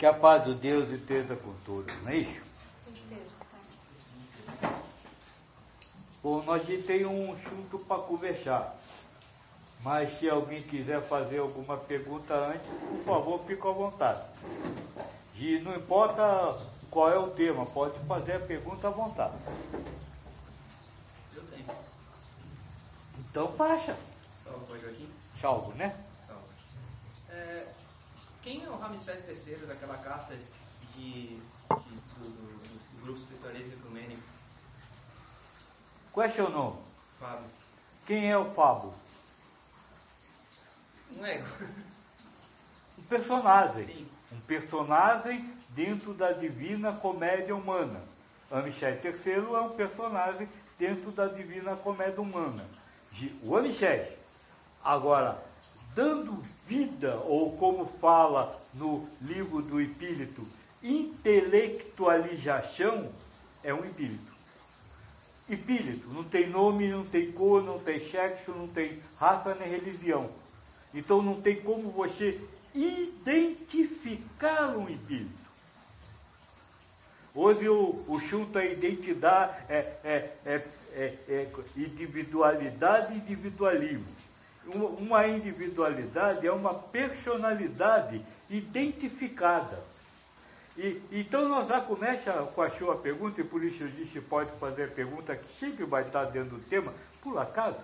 Que a paz do Deus esteja com todos, não é isso? Bom, nós já tem um assunto para conversar, mas se alguém quiser fazer alguma pergunta antes, por favor, fique à vontade. E não importa qual é o tema, pode fazer a pergunta à vontade. Eu tenho. Então, faixa. Salve, Pai Joaquim. Salve, né? Salve. Quem é o Ramsés III daquela carta do grupo espiritualista ecumênico? Qual é seu nome? Fábio. Quem é o Fábio? Um ego. Um personagem. Sim. Um personagem dentro da divina comédia humana. Amishai III é um personagem dentro da divina comédia humana. O Amishai. Agora, dando vida, ou como fala no livro do Espírito, intelectualização, é um espírito. Espírito, não tem nome, não tem cor, não tem sexo, não tem raça nem religião. Então não tem como você identificar um espírito. Hoje o chunto é identidade, individualidade e individualismo. Uma individualidade é uma personalidade identificada. Então nós já começamos com a sua pergunta, e por isso eu disse pode fazer a pergunta que sempre vai estar dentro do tema, por acaso.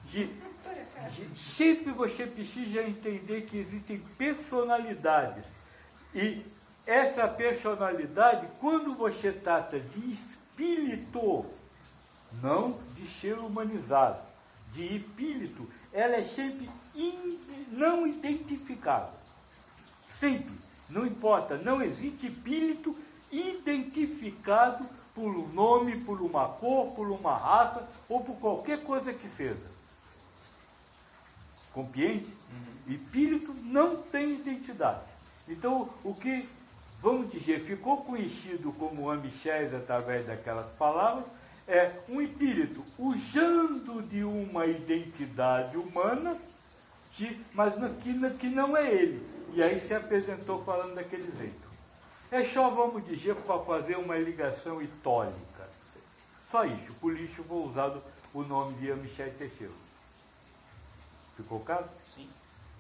Sempre você precisa entender que existem personalidades. E essa personalidade, quando você trata de espírito, não de ser humanizado, de espírito, ela é sempre não identificável. Sempre. Não importa, não existe espírito identificado por um nome, por uma cor, por uma raça ou por qualquer coisa que seja. Compreende? Espírito não tem identidade. Então, o que, vamos dizer, ficou conhecido como Amishés através daquelas palavras, é um espírito usando de uma identidade humana, mas que não é ele. E aí se apresentou falando daquele jeito. É só, vamos dizer, para fazer uma ligação histórica. Só isso. Por isso vou usar o nome de Amishai III. Ficou claro? Sim.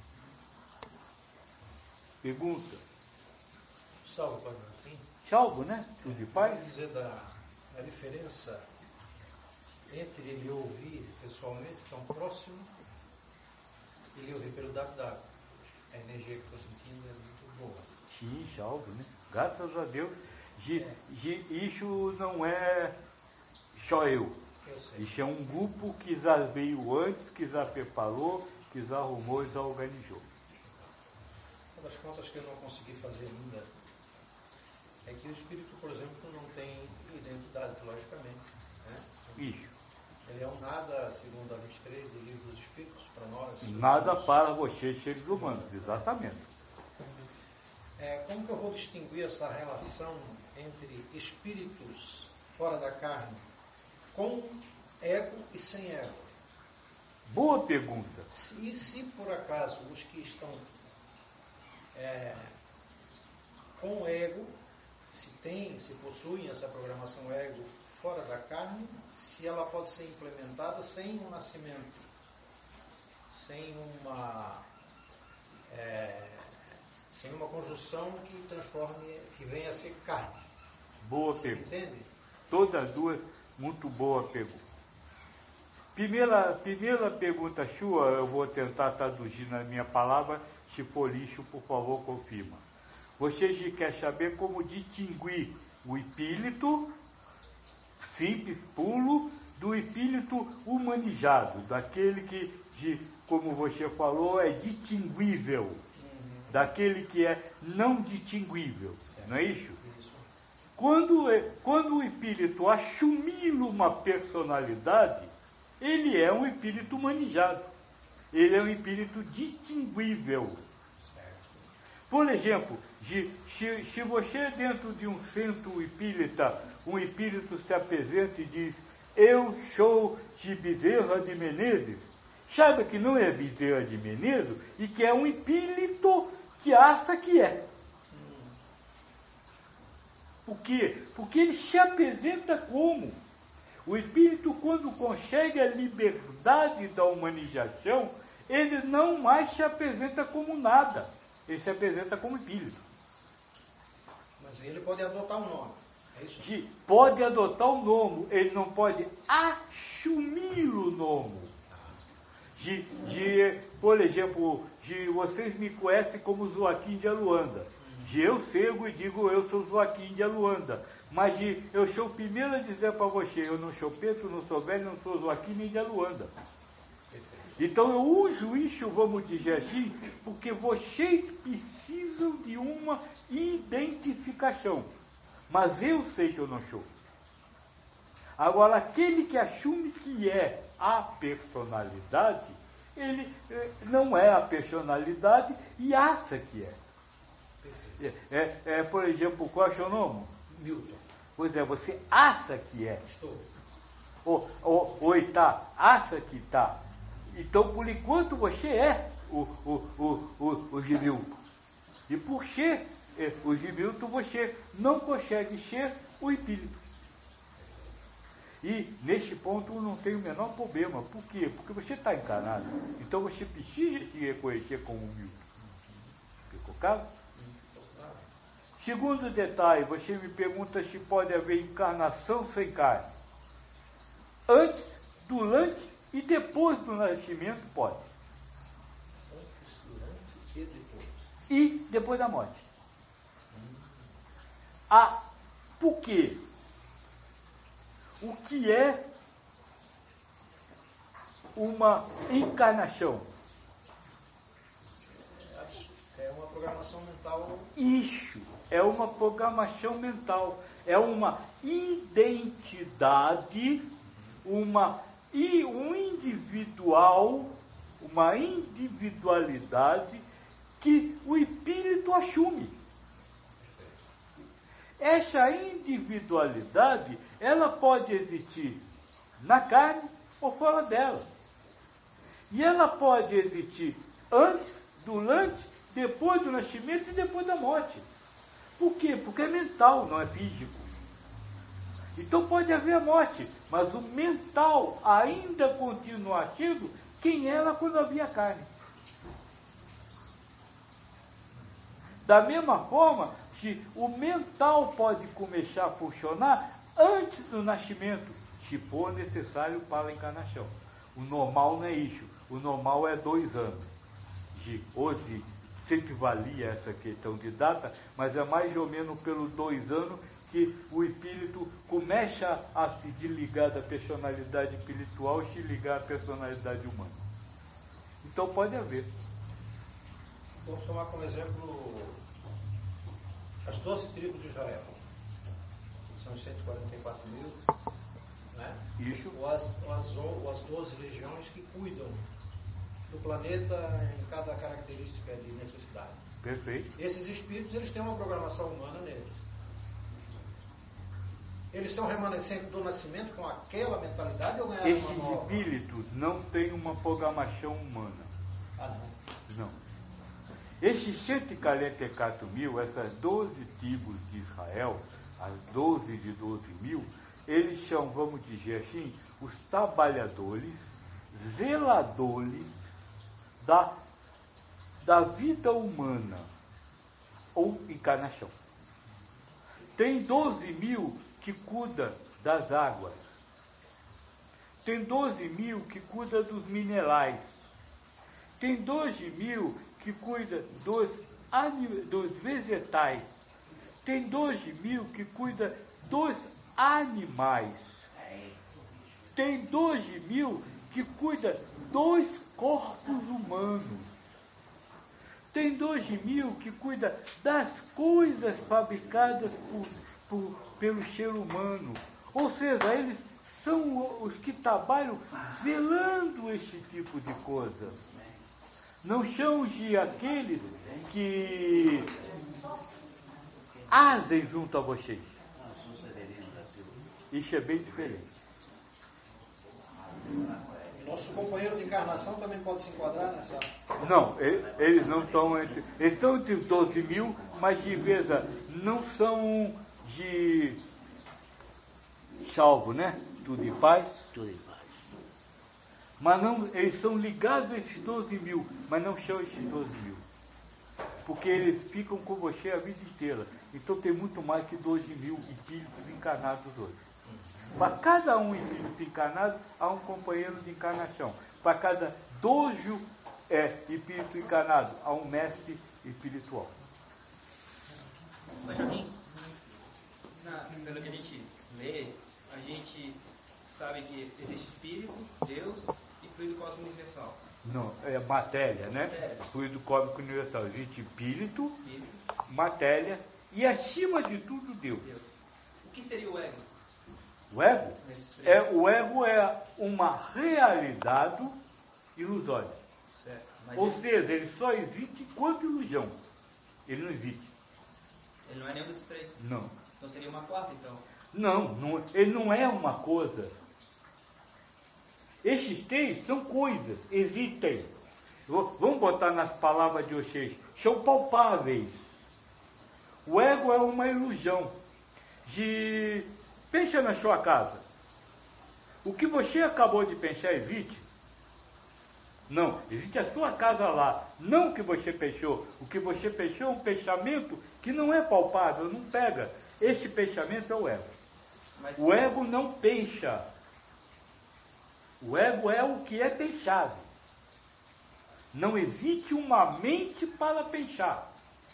Pergunta. Salve, Pai Joaquim. Salve, né? Tudo de paz? Pode dizer da diferença entre ele ouvir pessoalmente, tão próximo, e ele ouvir pelo dado. A energia que estou sentindo é muito boa. Sim, salve, né? Graças a Deus. Isso não é só eu. Isso é um grupo que já veio antes, que já preparou, que já arrumou e já organizou. Uma das contas que eu não consegui fazer ainda é que o espírito, por exemplo, não tem identidade, logicamente. Né? Isso. Ele é um nada, segundo a 23 do Livro dos Espíritos, para nós. Nada para vocês, seres humanos, exatamente. Como que eu vou distinguir essa relação entre espíritos fora da carne, com ego e sem ego? Boa pergunta. E se por acaso os que estão com ego, se possuem essa programação ego fora da carne, se ela pode ser implementada sem um nascimento, sem uma conjunção que transforme, que venha a ser carne. Boa Você pergunta. entende? Todas duas, muito boa pergunta. Primeira pergunta sua, eu vou tentar traduzir na minha palavra, se for lixo, por favor, confirma. Você quer saber como distinguir o espírito simples, puro, do espírito humanizado, daquele que, como você falou, é distinguível, daquele que é não distinguível, não é isso? Quando o espírito assumir uma personalidade, ele é um espírito humanizado, ele é um espírito distinguível. Por exemplo, se você dentro de um centro espírita, um espírito se apresenta e diz: eu sou de Bezerra de Menezes, sabe que não é Bezerra de Menezes e que é um espírito que acha que é. Por quê? Porque ele se apresenta como? O espírito, quando consegue a liberdade da humanização, ele não mais se apresenta como nada. Ele se apresenta como espírito. Mas ele pode adotar um nome. É isso? Pode adotar o nome, ele não pode assumir o nome. Por exemplo, vocês me conhecem como Joaquim de Aluanda. Eu chego e digo, eu sou Joaquim de Aluanda. Mas eu sou o primeiro a dizer para você, eu não sou Pedro, não sou velho, não sou Joaquim nem de Aluanda. Então eu uso isso, vamos dizer assim, porque vocês precisam de uma identificação. Mas eu sei que eu não sou. Agora, aquele que assume que é a personalidade, ele não é a personalidade e acha que é. Por exemplo, qual é o seu nome? Milton. Pois é, você acha que é. Estou. Ou está, acha que está. Então, por enquanto, você é o Gimilton. E por ser o Gimilton, você não consegue ser o espírito. E, nesse ponto, não tem o menor problema. Por quê? Porque você está encarnado. Então, você precisa se reconhecer como Milton. Ficou claro? Segundo detalhe, você me pergunta se pode haver encarnação sem carne. Antes, durante e depois do nascimento, pode. Antes, durante e depois. E depois da morte. Por quê? O que é uma encarnação? É uma programação mental. Isso, é uma programação mental. É uma identidade, um individual, uma individualidade que o espírito assume. Essa individualidade, ela pode existir na carne ou fora dela. E ela pode existir antes, durante, depois do nascimento e depois da morte. Por quê? Porque é mental, não é físico. Então pode haver a morte, mas o mental ainda continua sendo quem era quando havia carne. Da mesma forma, se o mental pode começar a funcionar antes do nascimento, se for necessário para a encarnação. O normal não é isso. O normal é 2 anos. Hoje sempre valia essa questão de data, mas é mais ou menos pelos 2 anos que o espírito começa a se desligar da personalidade espiritual e se ligar à personalidade humana. Então pode haver. Vamos tomar como exemplo as 12 tribos de Israel. São os 144 mil, né? Isso. Ou as 12 legiões que cuidam do planeta em cada característica de necessidade. Perfeito. Esses espíritos, eles têm uma programação humana neles. Eles são remanescentes do nascimento com aquela mentalidade ou ganharam uma nova? Esses espíritos não têm uma programação humana. Não. Esses 144 mil, essas 12 tribos de Israel, as 12 de 12 mil, eles são, vamos dizer assim, os trabalhadores, zeladores da vida humana ou encarnação. Tem 12 mil que cuida das águas. Tem 12 mil que cuida dos minerais. Tem 12 mil que cuida dos vegetais. Tem 12 mil que cuida dos animais. Tem 12 mil que cuida dos corpos humanos. Tem 12 mil que cuida das coisas fabricadas pelo ser humano. Ou seja, eles são os que trabalham zelando esse tipo de coisa. Não são aqueles que asem junto a vocês. Isso é bem diferente. Nosso companheiro de encarnação também pode se enquadrar nessa? Não, eles não estão entre... Eles estão entre os 12 mil, mas de vez não são de salvo, né? Tudo em paz? Tudo em paz. Mas não, eles são ligados a esses 12 mil, mas não são esses 12 mil. Porque eles ficam com você a vida inteira. Então tem muito mais que 12 mil espíritos encarnados hoje. Para cada um espírito encarnado, há um companheiro de encarnação. Para cada 12 espírito encarnado, há um mestre espiritual. Mas, Joaquim, pelo que a gente lê, a gente sabe que existe espírito, Deus e fluido cósmico universal. Não, é matéria, né? Fluido cósmico universal. Existe espírito, matéria e, acima de tudo, Deus. O que seria o ego? O ego? O ego é uma realidade ilusória. Certo. Ou seja, ele só existe enquanto ilusão. Ele não existe. Ele não é nenhum desses três? Não. Então seria uma quarta, então? Não, ele não é uma coisa. Esses três são coisas, existem. Vamos botar nas palavras de vocês, são palpáveis. O ego é uma ilusão. Pensa na sua casa. O que você acabou de pensar existe? Não, existe a sua casa lá. Não o que você pensou. O que você pensou é um pensamento que não é palpável, não pega. Esse pensamento é o ego. O ego não pensa. O ego é o que é pensado. Não existe uma mente para pensar.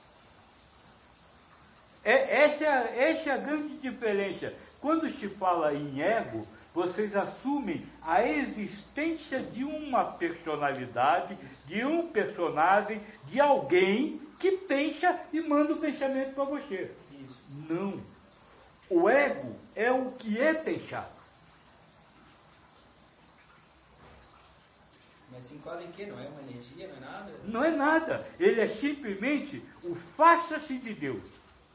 Essa é a grande diferença. Quando se fala em ego, vocês assumem a existência de uma personalidade, de um personagem, de alguém que pensa e manda o pensamento para você. Isso. Não. O ego é o que é pensado. Mas se enquadra em quê? Não é uma energia, não é nada? Não é nada. Ele é simplesmente o faça-se de Deus.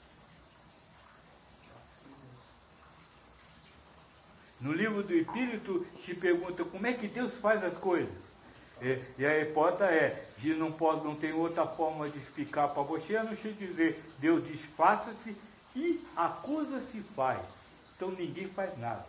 No livro do Espírito se pergunta como é que Deus faz as coisas. E a hipótese não tem outra forma de explicar para você, a não ser dizer, Deus diz faça-se e a coisa se faz. Então ninguém faz nada.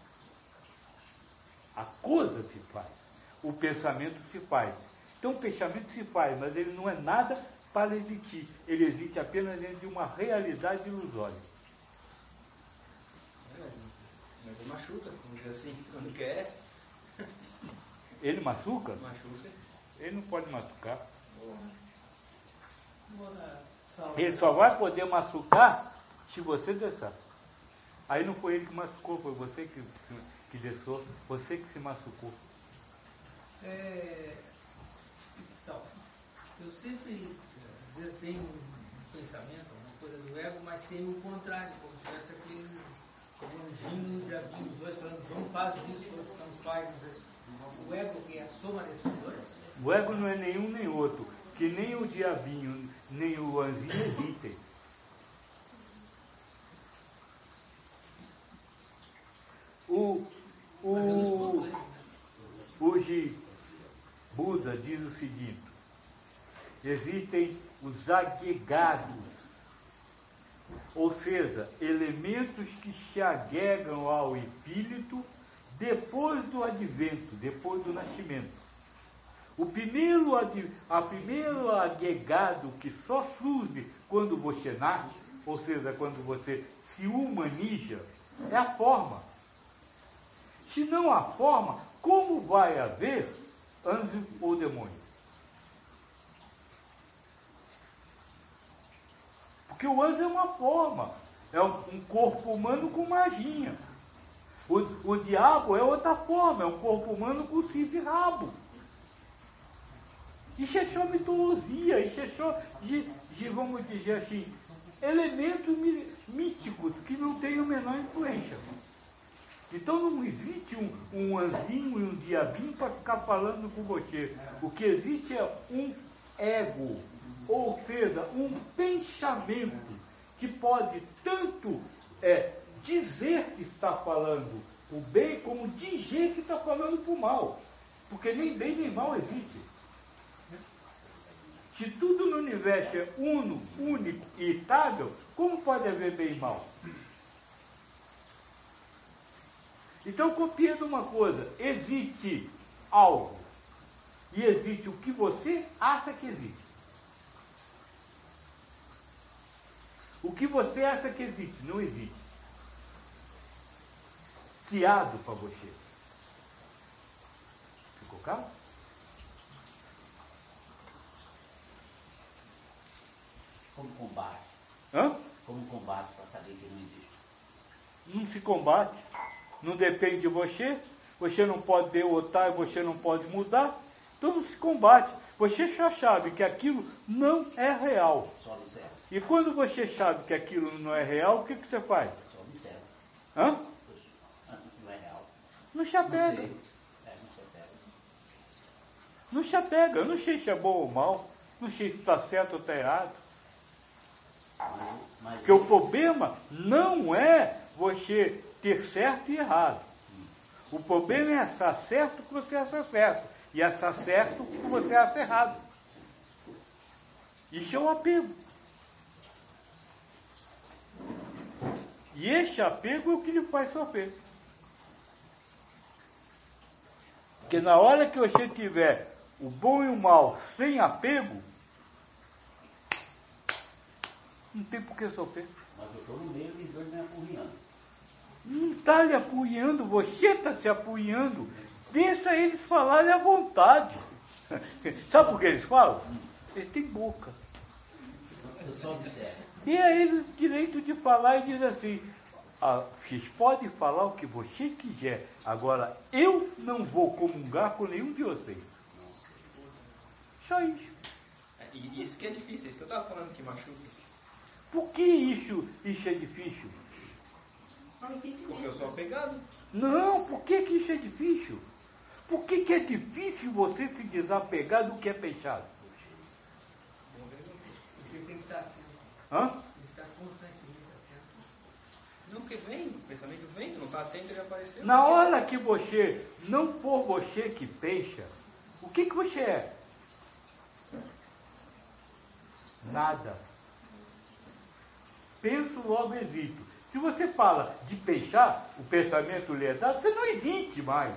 A coisa se faz. O pensamento se faz. Então o pensamento se faz, mas ele não é nada para existir. Ele existe apenas dentro de uma realidade ilusória. Mas ele machuca, vamos dizer assim, quando quer. Ele machuca? Machuca. Ele não pode machucar. Boa. Ele só vai poder machucar se você deixar. Aí não foi ele que machucou, foi você que deixou, você que se machucou. Eu sempre, às vezes, tenho um pensamento, uma coisa do ego, mas tenho o contrário, como se tivesse aqueles anjinhos, diabinhos, os dois falando, não faz isso, não faz. O ego que é a soma desses dois? O ego não é nenhum nem outro, que nem o diabinho, nem o anjinho existem. O Buda diz o seguinte: existem os agregados, ou seja, elementos que se agregam ao espírito depois do advento, depois do nascimento. O primeiro agregado que só surge quando você nasce, ou seja, quando você se humaniza, é a forma. Se não há forma, como vai haver anjo ou demônio? Porque o anjo é uma forma, é um corpo humano com magia. O diabo é outra forma, é um corpo humano com chifre e rabo. Isso é só mitologia, isso é só, vamos dizer assim, elementos míticos que não têm a menor influência. Então não existe um anjinho e um diabinho para ficar falando com você. O que existe é um ego, ou seja, um pensamento que pode tanto dizer que está falando o bem, como dizer que está falando o mal. Porque nem bem nem mal existe. Se tudo no universo é único e estável, como pode haver bem e mal? Então, compreenda uma coisa: existe algo, e existe o que você acha que existe. O que você acha que existe, não existe. Criado para você. Ficou claro? Como combate? Hã? Como combate para saber que não existe? Não se combate. Não depende de você. Você não pode derrotar e você não pode mudar. Então não se combate. Você já sabe que aquilo não é real. Só observa. E quando você sabe que aquilo não é real, o que você faz? Só observa. Hã? Não é real. Não se apega. Não sei. Não se apega. Não se apega. Eu não sei se é bom ou mal. Não sei se está certo ou está errado. Mas Porque o problema não é você ter certo e errado. O problema é achar certo que você acha certo. E achar certo que você acha errado. Isso é um apego. E esse apego é o que lhe faz sofrer. Porque na hora que você tiver o bom e o mal sem apego, não tem por que sofrer. eu estou no meio dos dois me apurriando. Não está lhe apurriando, você está se apurriando. Deixa eles falarem à vontade. Sabe por que eles falam? Eles têm boca. Eu só observo. E é eles o direito de falar e dizer assim: vocês podem falar o que você quiser, agora eu não vou comungar com nenhum de vocês. Só isso. E isso que é difícil, isso que eu estava falando que machuca. Por que isso é difícil? Porque eu sou apegado. Não, por que isso é difícil? Por que é difícil você se desapegar do que é fechado? Porque tem que estar atento. Hã? Tem que estar constantemente atento. Não, porque vem, o pensamento vem, tu não está atento, ele apareceu. Na hora que você não for você que pensa, o que você é? Nada. Penso, logo existo. Se você fala de pensar, o pensamento lhe é dado, você não existe mais.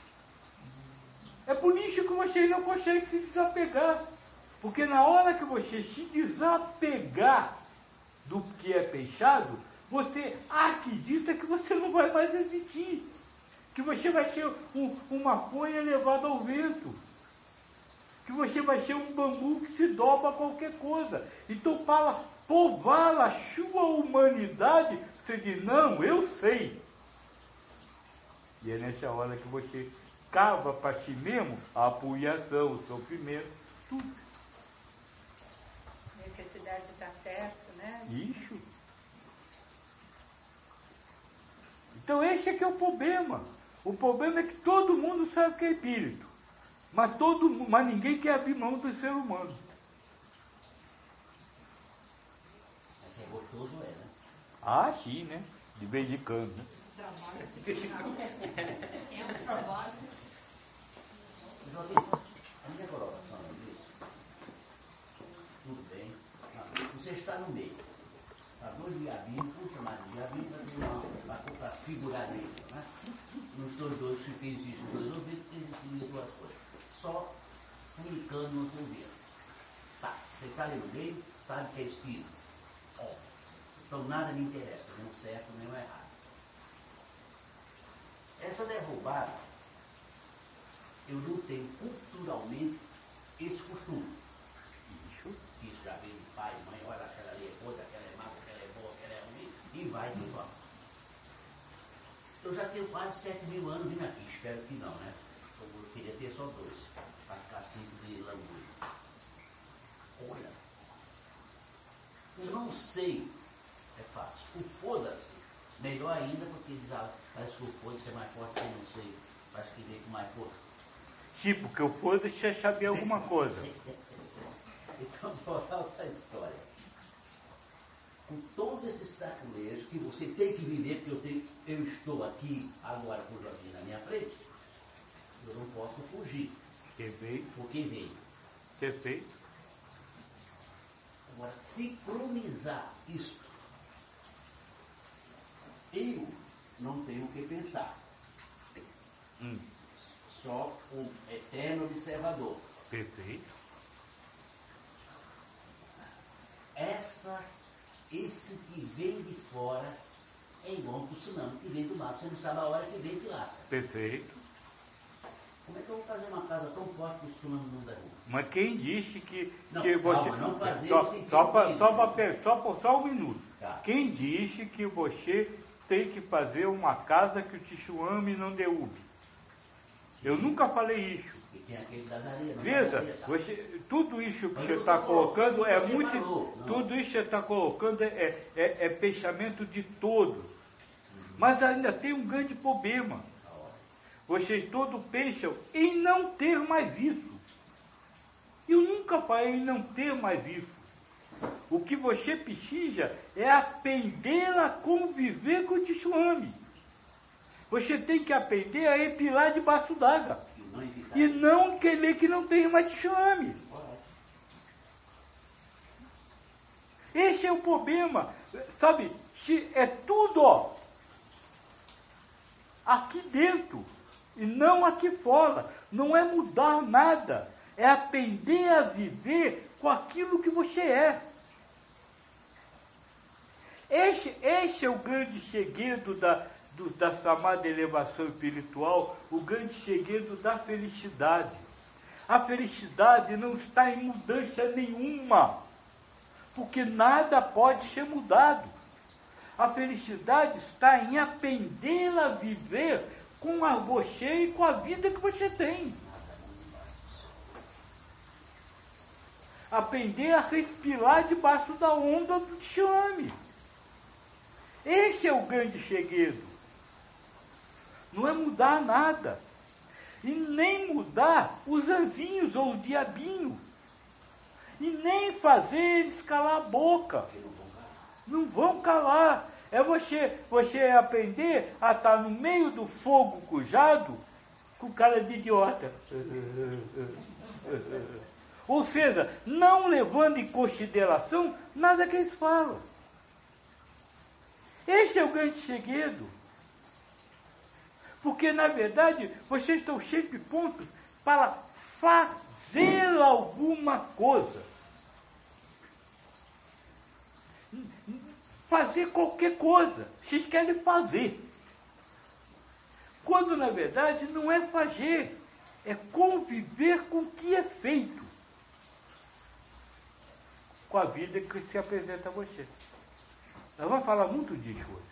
É por isso que você não consegue se desapegar. Porque na hora que você se desapegar do que é pensado, você acredita que você não vai mais existir. Que você vai ser uma folha levada ao vento. Que você vai ser um bambu que se dobra a qualquer coisa. Então, para provar a sua humanidade, você diz: não, eu sei. E é nessa hora que você cava para si mesmo a apurriação, o sofrimento, tudo. Necessidade de estar certo, né? Isso. Então esse é que é o problema. O problema é que todo mundo sabe que é espírito. Mas ninguém quer abrir mão do ser humano. Mas é gostoso, é, né? Ah, sim, né? De vez em quando, né? É um trabalho. Joaquim, a minha colocação é isso. Tudo bem. Você está no meio. Está dois diabinhos, vamos chamar de diabinho para figurar nisso, né? Nos seus dois, se fez isso, dois ouvidos, tem definido duas coisas. Só comunicando no seu ouvido. Tá, você está ali no meio, sabe que é espírito. Ó, então nada me interessa, nem o certo, nem o errado. Essa derrubada, eu não tenho culturalmente esse costume. Isso já vem de pai, mãe, olha, aquela ali é coisa, aquela é má, aquela é boa, aquela é ruim, e vai transformar. Eu já tenho quase 7.000 anos vindo aqui, espero que não, né? Eu queria ter só 2, para ficar 5 de lamúrio. Olha, eu não sei, é fácil. O foda-se, melhor ainda, porque diz, parece que o foda-se é mais forte que eu não sei, parece que vem com mais força. Tipo, que eu foda-se é saber alguma coisa. Então, moral da história. Com todo esse saculejo que você tem que viver, porque eu estou aqui agora com o Joaquim na minha frente, eu não posso fugir. Perfeito. Porque veio. Perfeito. Agora, sincronizar isto, eu não tenho o que pensar. Só um eterno observador. Perfeito. Esse que vem de fora é igual um tsunami que vem do mar. Você não sabe a hora que vem que lasca. Perfeito. Como é que eu vou fazer uma casa tão forte que o tsunami não derruba? Mas quem disse que Não, você. calma, não fazer Só um minuto. Tá. Quem disse que você tem que fazer uma casa que o tsunami não derrube? Eu nunca falei isso. E tem aquele das areias. Veja, tudo isso que você está colocando é muito. Não. Tudo isso que você está colocando é pensamento de todos. Mas ainda tem um grande problema. Vocês todos pensam em não ter mais isso. Eu nunca falei em não ter mais isso. O que você precisa é aprender a conviver com o tsunami. Você tem que aprender a respirar debaixo d'água. E não querer que não tenha mais tsunami. Esse é o problema. Sabe, é tudo, ó, aqui dentro. E não aqui fora. Não é mudar nada. É aprender a viver com aquilo que você é. Esse é o grande segredo da chamada elevação espiritual, o grande segredo da felicidade. A felicidade não está em mudança nenhuma, porque nada pode ser mudado. A felicidade está em aprender a viver com você e com a vida que você tem. Aprender a respirar debaixo da onda do tsunami. Esse é o grande segredo. Não é mudar nada. E nem mudar os anjinhos ou o diabinho. E nem fazer eles calar a boca. Não vão calar. É você aprender a estar no meio do fogo cujado com cara de idiota. Ou seja, não levando em consideração nada que eles falam. Esse é o grande segredo. Porque, na verdade, vocês estão sempre prontos para fazer alguma coisa. Fazer qualquer coisa. Vocês querem fazer. Quando, na verdade, não é fazer. É conviver com o que é feito. Com a vida que se apresenta a você. Nós vamos falar muito disso hoje.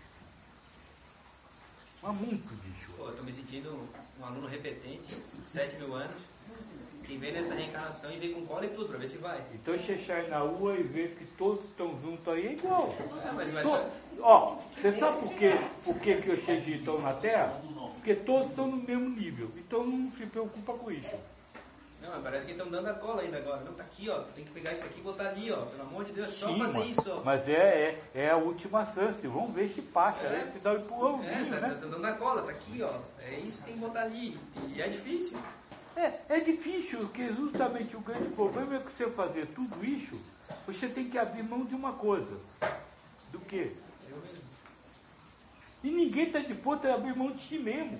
Mas muito disso hoje. Pô, eu estou me sentindo um aluno repetente, 7.000 anos, que vem nessa reencarnação e vem com cola e tudo, para ver se vai. Então você sai na rua e vê que todos estão juntos aí, é igual. Ó, você sabe por que vocês estão na Terra? Porque todos estão no mesmo nível. Então não se preocupa com isso. Não, mas parece que estão dando a cola ainda agora. Não, tá aqui, ó. Tu tem que pegar isso aqui e botar ali, ó. Pelo amor de Deus, só Sim, fazer isso, ó. Mas é a última chance. Vamos ver se passa. Né? Se dá um empurrãozinho, tá né? dando a cola, tá aqui, ó. É isso que tem que botar ali. E é difícil. É difícil, porque justamente o grande problema é que você fazer tudo isso, você tem que abrir mão de uma coisa. Do quê? Eu mesmo. E ninguém está disposto a abrir mão de si mesmo.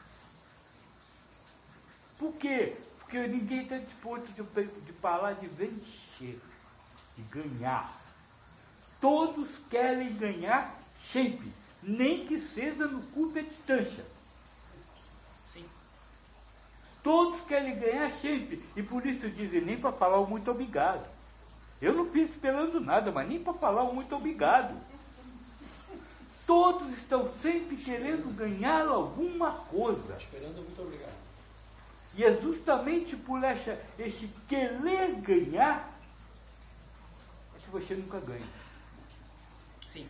Por quê? Porque ninguém está disposto de parar de vencer, de ganhar. Todos querem ganhar sempre, nem que seja no curta distância. Sim. Todos querem ganhar sempre, e por isso dizem, nem para falar o muito obrigado. Eu não fiz esperando nada, mas nem para falar o muito obrigado. Todos estão sempre querendo ganhar alguma coisa. Esperando, muito obrigado. E é justamente por esse querer ganhar que você nunca ganha. Sim.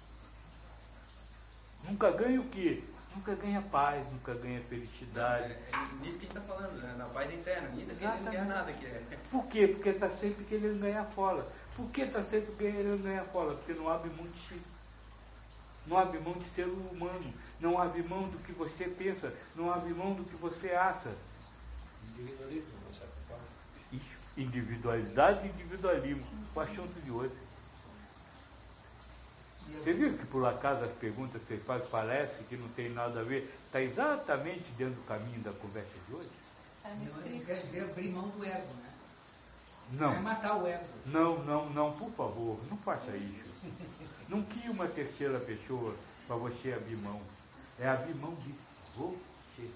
Nunca ganha o quê? Nunca ganha paz, nunca ganha felicidade. É nisso que a gente está falando, né? Na paz interna. Nisso que não quer nada que é. Por quê? Porque está sempre querendo ganhar fora. Por que está sempre querendo ganhar fora? Porque não abre mão de si. Não abre mão de ser humano. Não abre mão do que você pensa. Não abre mão do que você acha. Individualismo, de certa forma. Isso. Individualidade e individualismo. O assunto de hoje. Você viu que por acaso as perguntas que você faz parece que não tem nada a ver? Está exatamente dentro do caminho da conversa de hoje? Não quer dizer abrir mão do ego, né? Não. É matar o ego. Não, por favor, não faça isso. Não crie uma terceira pessoa para você abrir mão. É abrir mão de você.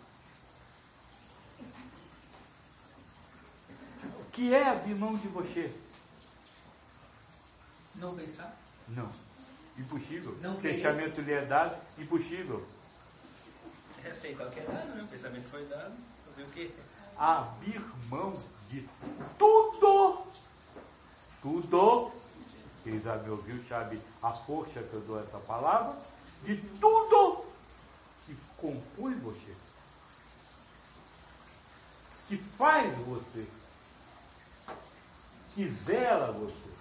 O que é abrir mão de você? Não pensar? Não. Impossível. Não o pensamento lhe é dado, impossível. É aceitar o que é dado, né? O pensamento foi dado, fazer o quê? Abrir mão de tudo. Tudo. Quem já me ouviu sabe a força que eu dou a essa palavra. De tudo que compõe você. Que faz você. Que zela você.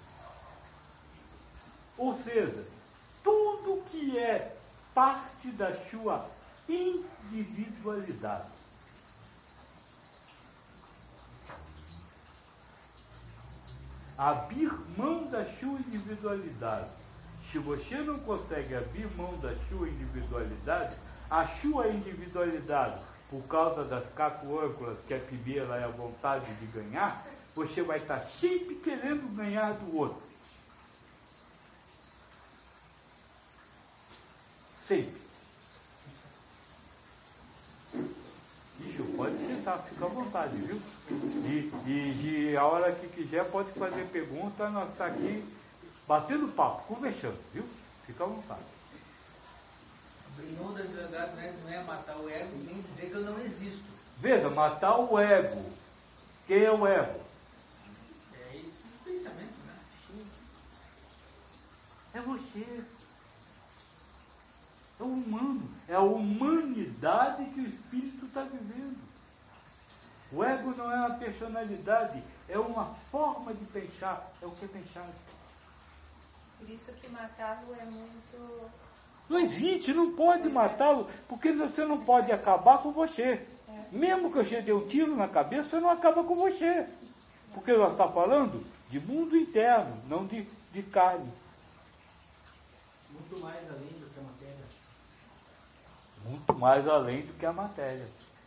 Ou seja, tudo que é parte da sua individualidade. Abrir mão da sua individualidade. Se você não consegue abrir mão da sua individualidade, a sua individualidade, por causa das 4 âncoras, que a primeira é a vontade de ganhar, você vai estar sempre querendo ganhar do outro. Sempre. Isso, pode sentar, fica à vontade, viu? E a hora que quiser pode fazer pergunta, nós estamos aqui batendo papo, conversando, viu? Fica à vontade. Abrir mão das verdades não é matar o ego, nem dizer que eu não existo. Veja, matar o ego. Quem é o ego? É isso o pensamento, né? É você. É o humano. É a humanidade que o espírito está vivendo. O ego não é uma personalidade, é uma forma de pensar. É o que é pensar. Por isso que matá-lo é muito... Não existe, não pode matá-lo, porque você não pode acabar com você. Mesmo que você dê um tiro na cabeça, você não acaba com você. Porque nós estamos falando de mundo interno, não de carne. Muito mais além do que a matéria. Muito mais além do que a matéria.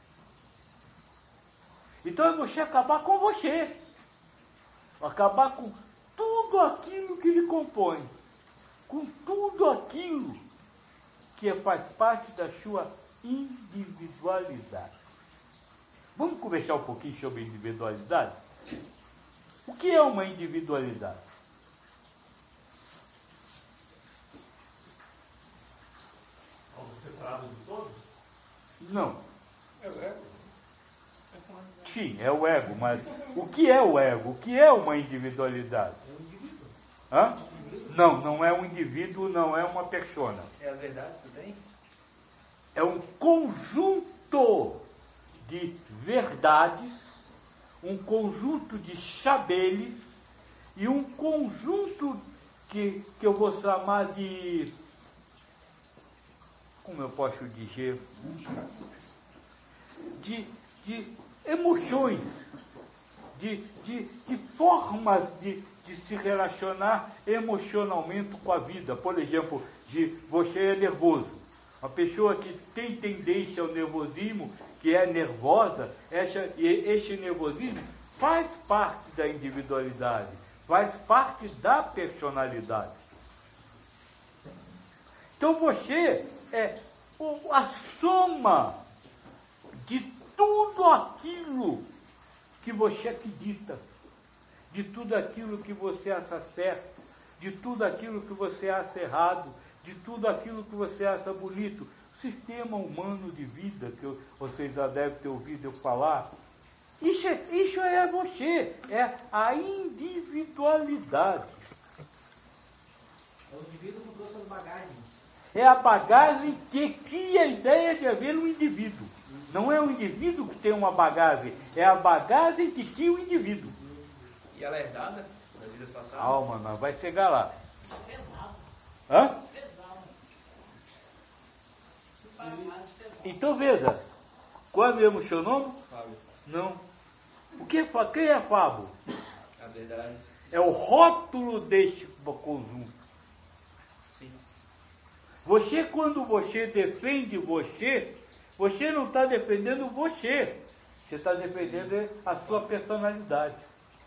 Então é você acabar com você. Acabar com tudo aquilo que lhe compõe. Com tudo aquilo que faz parte da sua individualidade. Vamos conversar um pouquinho sobre individualidade? O que é uma individualidade? Algo separado de todos? Não. É o ego. Sim, é o ego, mas o que é o ego? O que é uma individualidade? É um indivíduo. Hã? Não, não é um indivíduo, não é uma persona. É as verdades que tem? É um conjunto de verdades, um conjunto de saberes e um conjunto que eu vou chamar de, como eu posso dizer, de emoções, de formas de se relacionar emocionalmente com a vida. Por exemplo, você é nervoso. A pessoa que tem tendência ao nervosismo, que é nervosa, esse nervosismo faz parte da individualidade, faz parte da personalidade. Então você é a soma de tudo aquilo que você acredita, de tudo aquilo que você acha certo, de tudo aquilo que você acha errado, de tudo aquilo que você acha bonito. O sistema humano de vida, que vocês já devem ter ouvido eu falar, isso é você, é a individualidade. É o indivíduo com todas as bagagens. É a bagagem que cria a ideia de haver um indivíduo. Não é o indivíduo que tem uma bagagem, é a bagagem que cria o indivíduo. E ela é herdada das vidas passadas? Calma, nós vai chegar lá. Pesado. Hã? Pesado. Então veja, qual é mesmo o seu nome? Fábio. Não. Quem é Fábio? As verdades. É o rótulo deste conjunto. Sim. Você, quando você defende você, você não está defendendo você. Você está defendendo a sua personalidade.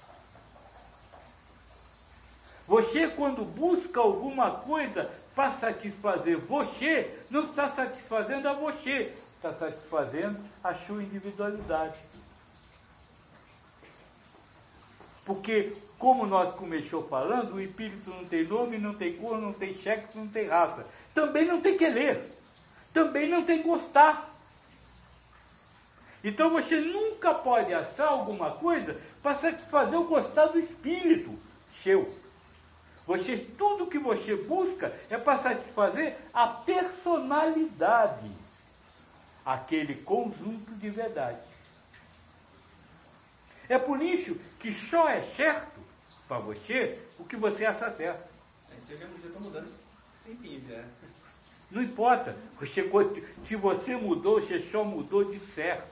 Você, quando busca alguma coisa para satisfazer você, não está satisfazendo a você, está satisfazendo a sua individualidade. Porque, como nós começamos falando, o espírito não tem nome, não tem cor, não tem sexo, não tem raça. Também não tem querer. Também não tem gostar. Então você nunca pode achar alguma coisa para satisfazer o gostar do espírito seu. Tudo que você busca é para satisfazer a personalidade, aquele conjunto de verdade. É por isso que só é certo para você o que você acha certo. Isso eu já estou mudando tempinho já. Não importa. Se você mudou, você só mudou de certo.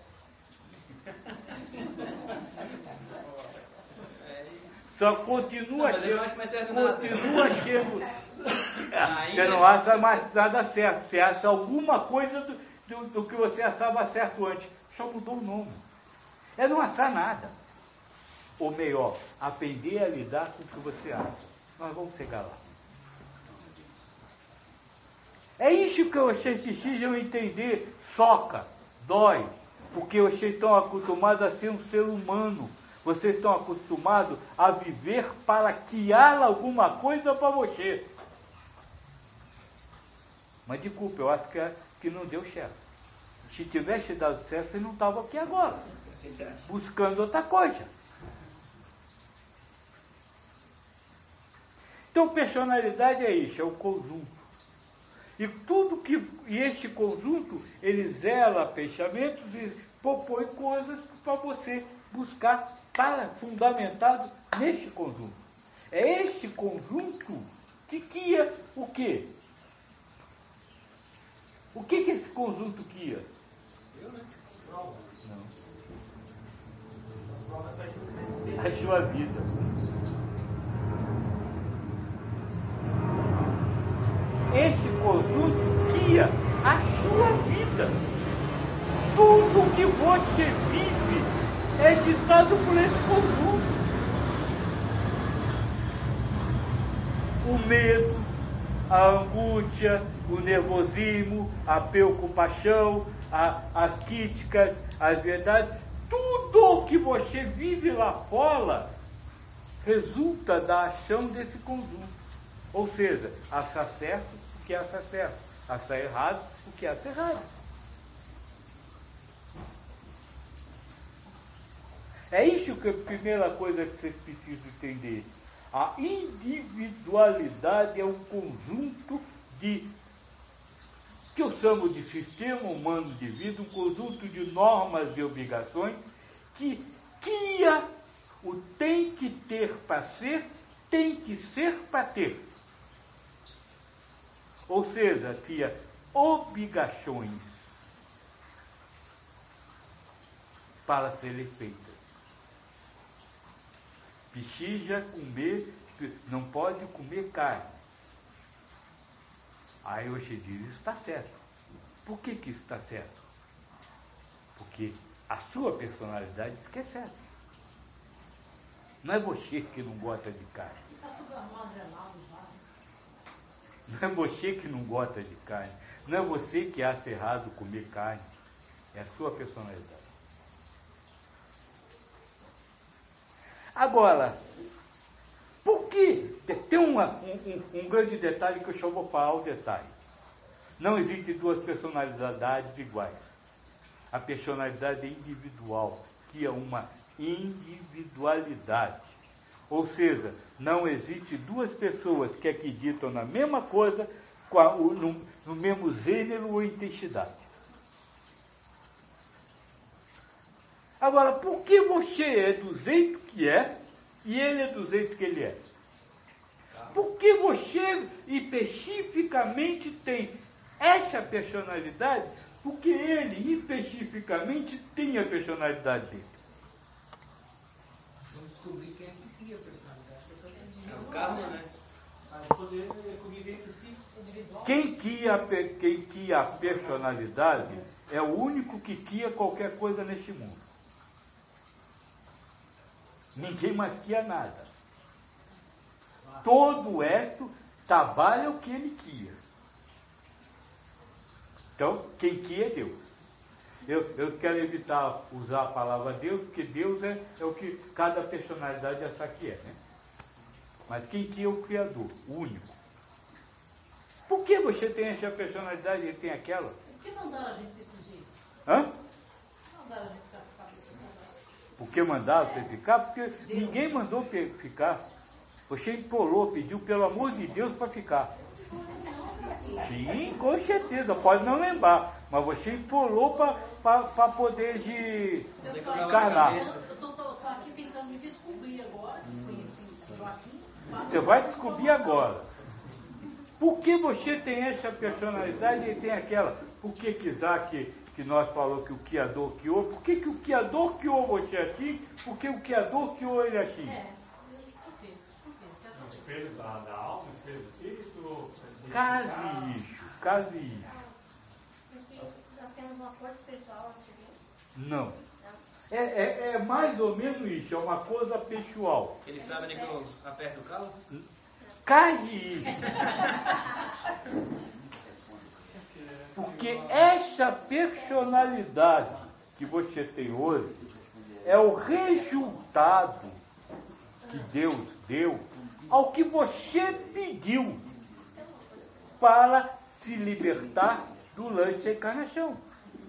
Só continua sendo. Você não acha mais nada certo. Você acha alguma coisa do que você achava certo antes. Só mudou o nome. É não achar nada. Ou melhor, aprender a lidar com o que você acha. Nós vamos chegar lá. É isso que vocês precisam entender. Soca, dói. Porque vocês estão acostumados a ser um ser humano. Vocês estão acostumados a viver para criar alguma coisa para você. Mas desculpa, eu acho que não deu certo. Se tivesse dado certo, você não estava aqui agora. Buscando outra coisa. Então, personalidade é isso, é o conjunto. E este conjunto, ele zela pensamentos e propõe coisas para você buscar, fundamentado neste conjunto. É este conjunto que cria o quê? O que esse conjunto cria? Não. A sua vida. Esse conjunto cria a sua vida. Tudo que você vive é ditado por esse conjunto. O medo, a angústia, o nervosismo, a preocupação, as críticas, as verdades, tudo que você vive lá fora resulta da ação desse conjunto. Ou seja, achar certo o que é achar certo, achar errado o que é achar errado. É isso que é a primeira coisa que vocês precisam entender. A individualidade é um conjunto que eu chamo de sistema humano de vida, um conjunto de normas e obrigações que cria o tem que ter para ser, tem que ser para ter. Ou seja, cria obrigações para serem feitas. Precisa comer, não pode comer carne. Aí você diz, isso está certo. Por que isso está certo? Porque a sua personalidade diz que é certo. Não é você que não gosta de carne. Não é você que não gosta de carne. Não é você que acha errado comer carne. É a sua personalidade. Agora, por que? Tem um grande detalhe que eu só vou falar o detalhe. Não existem duas personalidades iguais. A personalidade é individual, que é uma individualidade. Ou seja, não existe duas pessoas que acreditam na mesma coisa, no mesmo gênero ou intensidade. Agora, por que você é do jeito que é e ele é do jeito que ele é? Por que você especificamente tem essa personalidade? Porque ele especificamente tem a personalidade dele. Vamos descobrir quem é que cria a personalidade. É o karma, né? Para poder conviver entre si individual. Quem cria a personalidade é o único que cria qualquer coisa neste mundo. Ninguém mais cria nada. Todo eto trabalha o que ele cria. Então, quem cria é Deus. Eu quero evitar usar a palavra Deus, porque Deus é o que cada personalidade essa que é, né? Mas quem cria é o Criador, o único. Por que você tem essa personalidade e ele tem aquela? Por que mandaram a gente desse jeito? Hã? Mandaram a gente ficar desse jeito. Por que mandaram você ficar? Porque ninguém mandou ficar. Você implorou, pediu pelo amor de Deus para ficar. Sim, com certeza, pode não lembrar, mas você implorou para poder encarnar. Eu estou aqui tentando me descobrir agora, conheci Joaquim. Você vai descobrir agora. Por que você tem essa personalidade e tem aquela? Por que Isaac, que nós falamos que o Criador criou, por que o Criador criou você assim? Por que o Criador criou ele assim? Por quê? O espelho da alma, o espelho do espírito. Case isso. Nós temos uma força espiritual antes de Deus? Não. É mais ou menos isso, é uma coisa pessoal. Eles sabem que eu aperto o calo? Case isso. Porque essa personalidade que você tem hoje é o resultado que Deus deu ao que você pediu para se libertar durante a encarnação.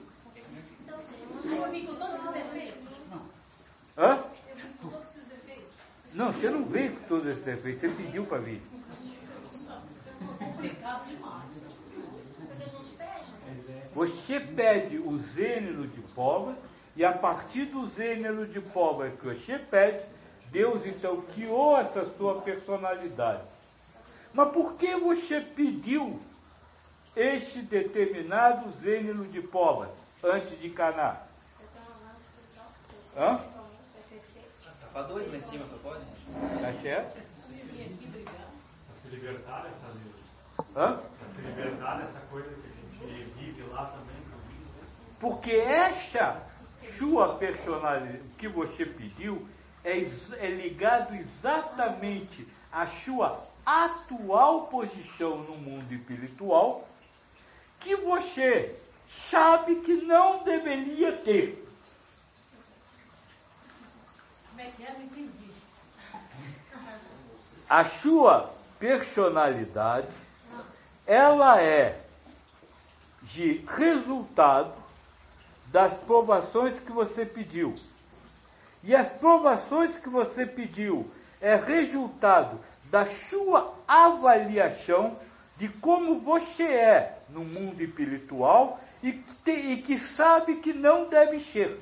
Eu vim com todos esses defeitos? Hã? Eu vim com todos esses defeitos? Não, você não veio com todo esse defeito, você pediu para vir. É pecado demais. Porque a gente pede. Você pede o gênero de pobre, e a partir do gênero de pobre que você pede, Deus então criou essa sua personalidade. Mas por que você pediu este determinado gênero de pobre antes de encarnar? Hã? Tá doido lá em cima, só pode? Tá certo? Para se libertar dessa vida. Hã? Para se libertar dessa coisa que a gente vive lá também. Porque essa sua personalidade, o que você pediu, é ligado exatamente à sua atual posição no mundo espiritual, que você sabe que não deveria ter. Como é que é? Não entendi. A sua personalidade, ela é de resultado das provações que você pediu. E as provações que você pediu é resultado da sua avaliação de como você é no mundo espiritual e que sabe que não deve ser.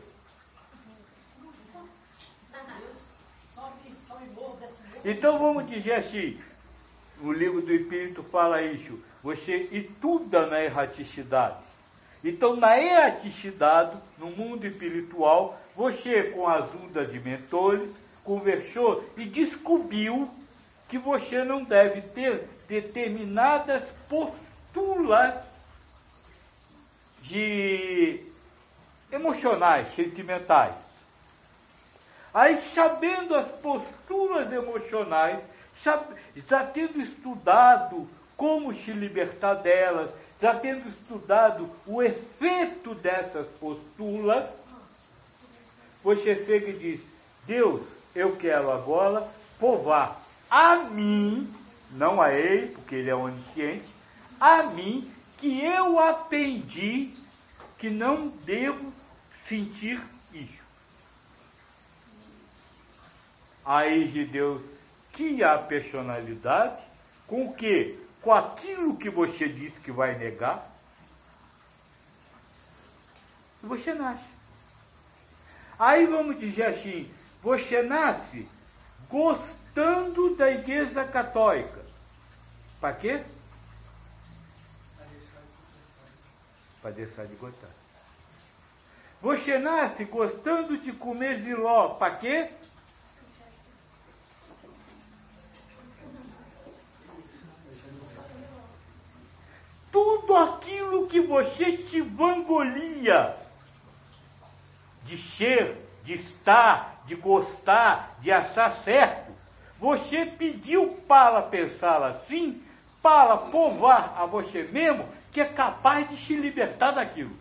Então vamos dizer assim, o livro do Espírito fala isso, você estuda na erraticidade. Então na erraticidade, no mundo espiritual, você com a ajuda de mentores, conversou e descobriu que você não deve ter determinadas posturas emocionais, sentimentais. Aí, sabendo as posturas emocionais, já tendo estudado como se libertar delas, já tendo estudado o efeito dessas posturas, você chega e diz: Deus, eu quero agora provar a mim, não a ele, porque ele é onisciente, a mim, que eu aprendi que não devo sentir isso. Aí de Deus cria a personalidade com o quê? Com aquilo que você disse que vai negar. E você nasce. Aí vamos dizer assim, você nasce gostando da Igreja Católica. Para quê? Para deixar de gostar. Você nasce gostando de comer jiló. Para quê? tudo aquilo que você se vangolia de ser, de estar, de gostar, de achar certo, você pediu para pensar assim, para provar a você mesmo que é capaz de se libertar daquilo.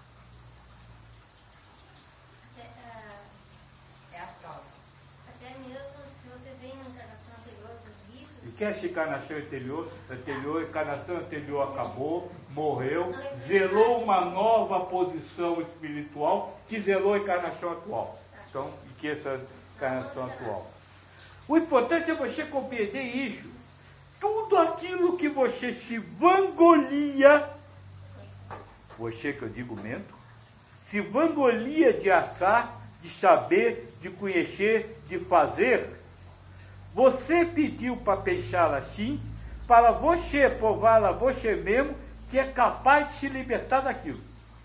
Até mesmo se você vem na encarnação anterior dos vícios. E quer ficar na encarnação anterior, a encarnação anterior acabou, morreu, zelou uma nova posição espiritual que zelou a encarnação atual. Então, e que essa encarnação atual. O importante é você compreender isso. Tudo aquilo que você se vangolia, você que eu digo mento, se vangolia de achar, de saber, de conhecer, de fazer, você pediu para pensar assim, para você provar a você mesmo que é capaz de se libertar daquilo.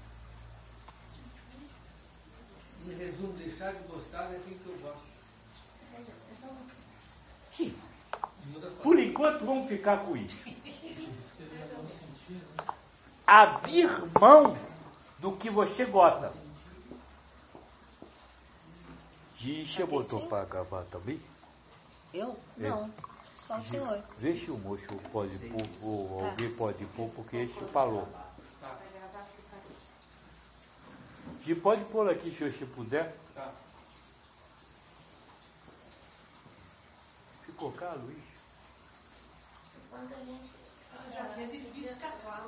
Em resumo, deixar de gostar daquilo que eu gosto. Sim. Por enquanto vamos ficar com isso. Abrir mão do que você gosta. Gixa botou para acabar também? Eu? Não. Só o senhor. Vê se o moço pode pôr, ou alguém pode pôr, porque esse falou. E pode pôr aqui, se você puder. Ficou cá, Luiz? Quando a gente. Já é difícil ficar claro.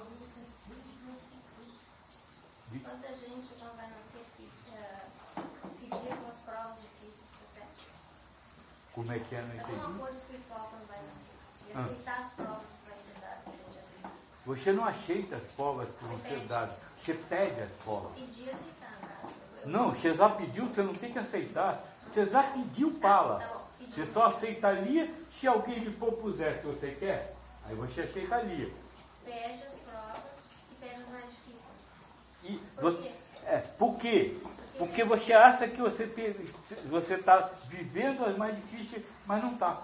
Quando a gente não vai nascer, pedir algumas provas difíceis, certo? Como é que é? Não Fazer um entendi. acordo espiritual quando vai nascer. E aceitar as provas que vai ser dado para a gente acreditar. Você não aceita as provas que vão ser dadas. Você pede as provas. Pedir aceitar, cara. Não, você já pediu, você não tem que aceitar. Você já pediu para. Tá bom, pediu. Você só aceitaria se alguém lhe propusesse que você quer. Aí você aceitaria. Pede as provas e pede as mais difíceis. E Por quê? por quê? Porque você acha que você está vivendo as mais difíceis, mas não está.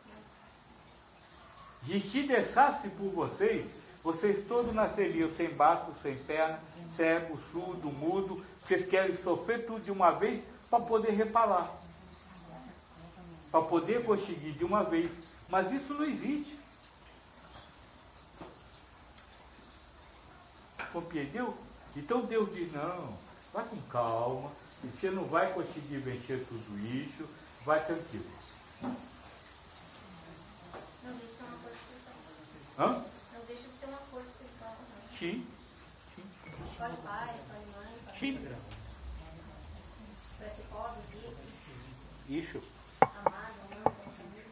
E se deixasse por vocês todos nasceriam sem braço, sem perna, cego, surdo, mudo. Vocês querem sofrer tudo de uma vez para poder reparar. Para poder conseguir de uma vez. Mas isso não existe. Compreendeu? Então Deus diz, não, vai com calma, você não vai conseguir vencer tudo isso, vai tranquilo. Não deixa de ser uma força espiritual. Hã? Não deixa de ser uma força espiritual. Não. Sim. Escolhe pai, escolhe mãe, escolhe Sim. vai ser pobre, rico, Isso. amado, amado, amigo.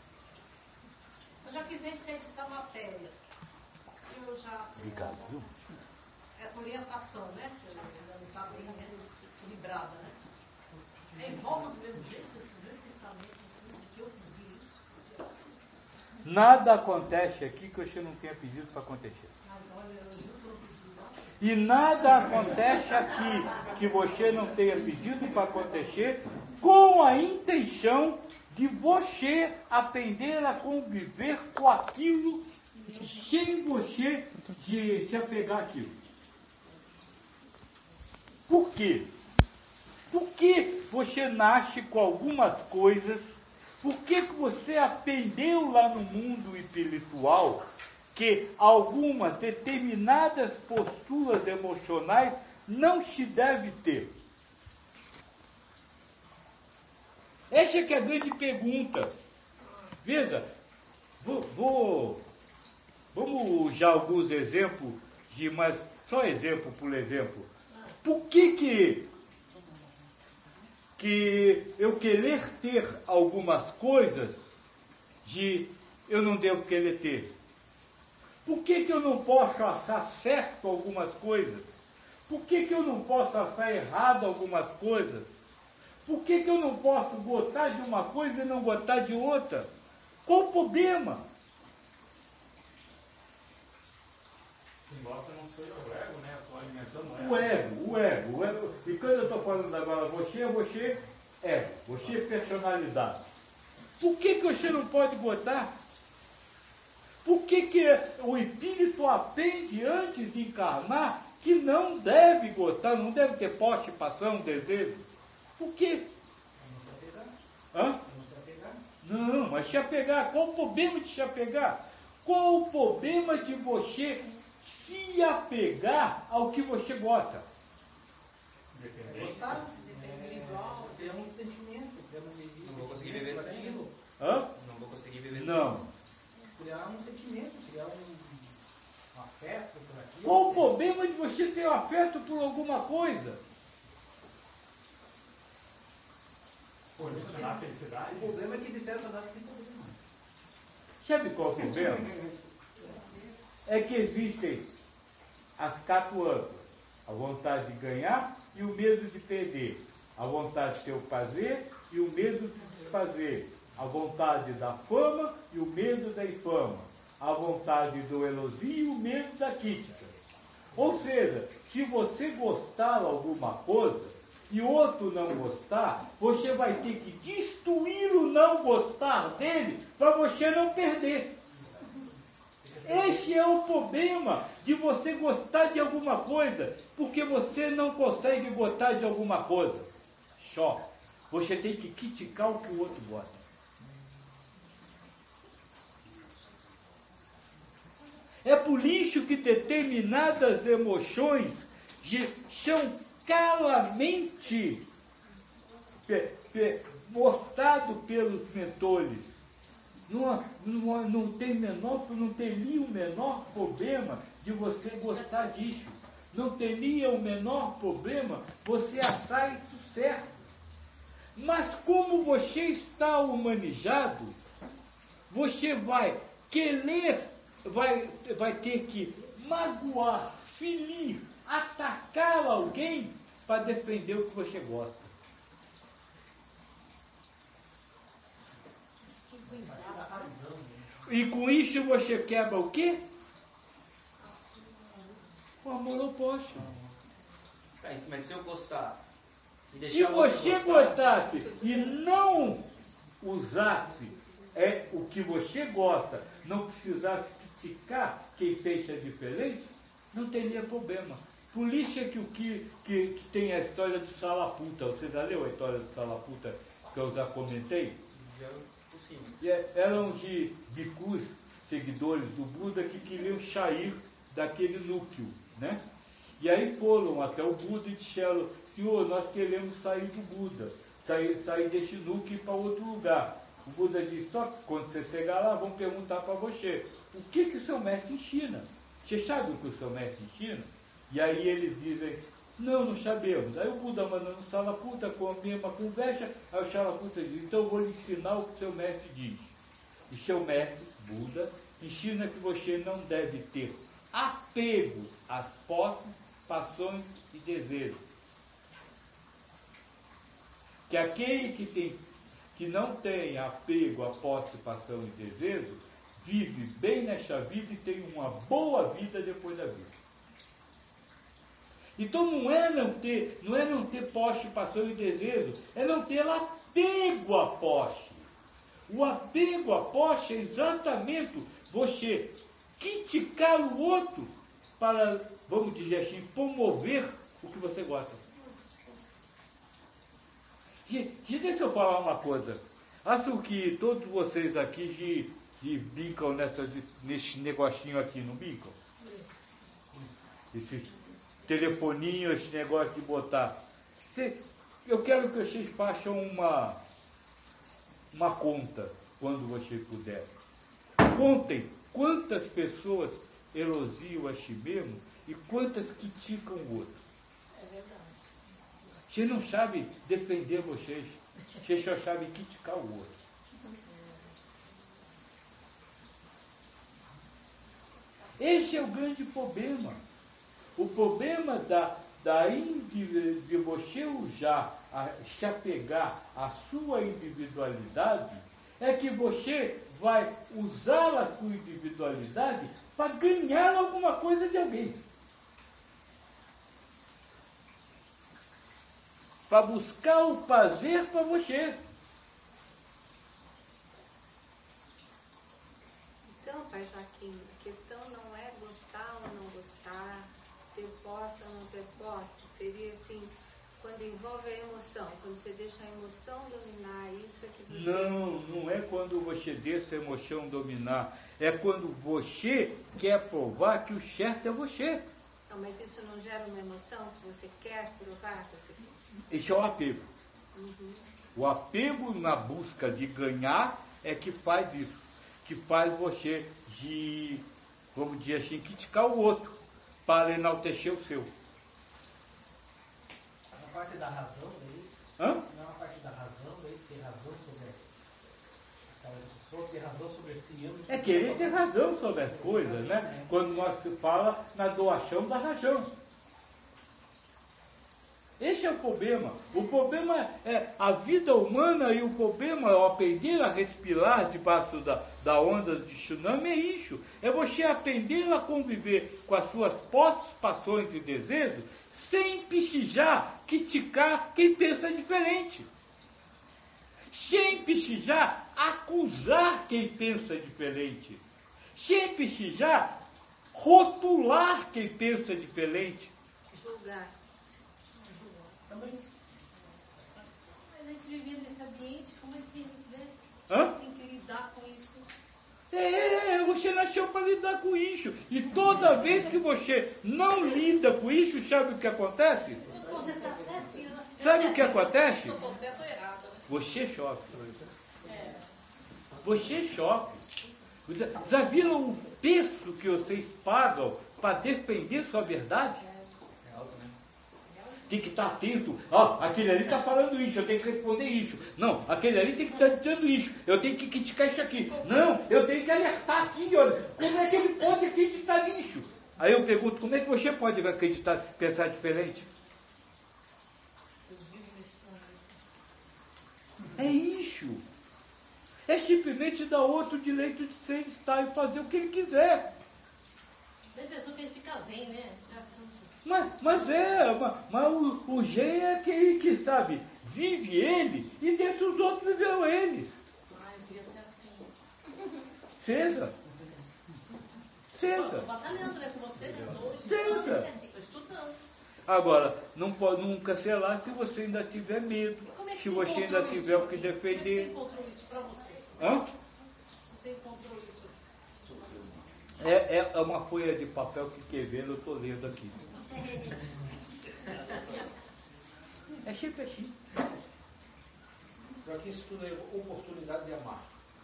Eu já fiz essa matéria. Eu já. Obrigado, viu? Essa orientação, né? Que ainda não está bem equilibrada, né? É em volta do mesmo jeito, esses meus pensamentos, assim, de que eu fiz isso. Nada acontece aqui que você não tenha pedido para acontecer. Mas olha, eu juro que eu não fiz isso. E nada acontece aqui que você não tenha pedido para acontecer com a intenção de você aprender a conviver com aquilo sem você se apegar àquilo. Por quê? Porque você nasce com algumas coisas, por que você aprendeu lá no mundo espiritual que algumas determinadas posturas emocionais não se deve ter? Essa que é a grande pergunta. Veja, vamos usar alguns exemplos, mas só exemplo por exemplo. Por que eu querer ter algumas coisas eu não devo querer ter? Por que eu não posso achar certo algumas coisas? Por que eu não posso achar errado algumas coisas? Por que eu não posso gostar de uma coisa e não gostar de outra? Qual o problema? Quem gosta não sou eu, o ego, né? Eu estou alimentando O ego. E quando eu estou falando agora você ego, você personalidade. Por que você não pode gostar? Por que o espírito aprende antes de encarnar que não deve gostar, não deve ter posticipação, desejo? Por quê? Não se apegar. Hã? Não se apegar. Não, mas se apegar, qual o problema de se apegar? Qual o problema de você se apegar ao que você gosta? Gostar, individual, ter um sentimento, ter uma medida. Não vou conseguir viver sem isso. Hã? Não vou conseguir viver sem. Não. Criar um sentimento, criar um afeto por aquilo. Qual o problema de você ter um afeto por alguma coisa? Condicionar a felicidade? O problema é que disseram para nós que tem problema. Sabe qual é o problema? É que existem as quatro âncoras. A vontade de ganhar e o medo de perder. A vontade de ter o prazer e o medo de desfazer. A vontade da fama e o medo da infama. A vontade do elogio e o medo da crítica. Ou seja, se você gostar de alguma coisa e outro não gostar, você vai ter que destruir o não gostar dele para você não perder. Esse é o problema de você gostar de alguma coisa, porque você não consegue gostar de alguma coisa. Só. Você tem que criticar o que o outro gosta. É por isso que determinadas emoções são claramente mostradas pelos mentores. Não teria o menor problema de você gostar disso. Não teria o menor problema você achar isso certo. Mas como você está humanizado, você vai querer, vai ter que magoar, ferir, atacar alguém para defender o que você gosta. E com isso você quebra o quê? O amor oposto. Mas se eu gostar e Se deixar o outro você gostar, gostasse e não usasse o que você gosta, não precisasse criticar quem pensa diferente, não teria problema. Por isso é que tem a história do Salaputa. Você já leu a história do Salaputa que eu já comentei? já por cima. Eram de bhikkhus, seguidores do Buda, que queriam sair daquele núcleo, né? E aí foram até o Buda e disseram: Senhor, nós queremos sair do Buda, sair deste núcleo e ir para outro lugar. O Buda disse: só que quando você chegar lá, vão perguntar para você, o que o seu mestre ensina? Você sabe o que o seu mestre ensina? E aí eles dizem: não sabemos. Aí o Buda mandando o Salaputa com a mesma conversa, aí o Salaputa diz: então eu vou lhe ensinar o que o seu mestre diz. O seu mestre, Buda, ensina que você não deve ter apego às posses, paixões e desejos. Que aquele que não tem apego a posse, paixão e desejo, vive bem nesta vida e tem uma boa vida depois da vida. Então não é não ter posse, paixão e desejo, é não ter apego à posse. O apego à posse é exatamente você criticar o outro para, vamos dizer assim, promover o que você gosta. E deixa eu falar uma coisa. Acho que todos vocês aqui brincam nesse negocinho aqui, não brincam? Esse telefoninho, esse negócio de botar. Eu quero que vocês façam uma conta, quando você puder. Contem quantas pessoas elogiam a si mesmo e quantas criticam o outro. É verdade. Você não sabe defender vocês só sabe criticar o outro. Esse é o grande problema. O problema de você se apegar à sua individualidade é que você vai usar a sua individualidade para ganhar alguma coisa de alguém. Para buscar o prazer para você. Então, pai Joaquim, a questão não é gostar ou não gostar, ter posse ou não ter posse. Seria assim, quando envolve a emoção, quando você deixa a emoção dominar, isso é que você... Não é quando você deixa a emoção dominar. É quando você quer provar que o certo é você. Não, mas isso não gera uma emoção que você quer provar? Que você... Isso é o apego. O apego na busca de ganhar é que faz isso. Que faz você de, vamos dizer assim, criticar o outro para enaltecer o seu. A parte da razão daí, Hã? não é uma parte da razão daí, ter razão sobre aquela pessoa, ter razão sobre si mesmo. É querer ter razão sobre as coisas, né? Quando nós se fala na doação da razão. Esse é o problema. O problema é a vida humana, e o problema é o aprender a respirar debaixo da onda de tsunami, é isso. É você aprender a conviver com as suas posses, paixões e desejos sem precisar criticar quem pensa diferente. Sem precisar acusar quem pensa diferente. Sem precisar rotular quem pensa diferente. Julgar. Mas a gente vivendo nesse ambiente, como é que a gente deve? Hã? Tem que lidar com isso. Você nasceu para lidar com isso. E toda vez que você não lida com isso, sabe o que acontece? Você está certinho. Sabe o que acontece? Se eu estou certo ou errado. Você sofre. Você sofre. Já viram o preço que vocês pagam para defender sua verdade? Tem que estar atento. Aquele ali está falando isso, eu tenho que responder isso. Não, aquele ali tem que estar dizendo isso, eu tenho que criticar isso aqui. Não, eu tenho que alertar aqui, olha. Como é que ele pode acreditar nisso? Aí eu pergunto, como é que você pode acreditar, pensar diferente? É isso. É simplesmente dar outro direito de ser, estar e fazer o que ele quiser. Tem pessoa que ele fica zen, né? Mas o Zen é aquele que, sabe, vive ele e deixa os outros viver ele. Eu queria ser assim. Seja. Estou batalhando, né, com você, né? Seja. Estou estudando. Agora, não pode nunca ser lá se você ainda tiver medo, se você ainda tiver o que defender. Como é que você encontrou isso para você? Hã? Você encontrou isso? É uma folha de papel que quer ver, eu estou lendo aqui. É sempre assim. Joaquim, isso tudo é oportunidade de amar.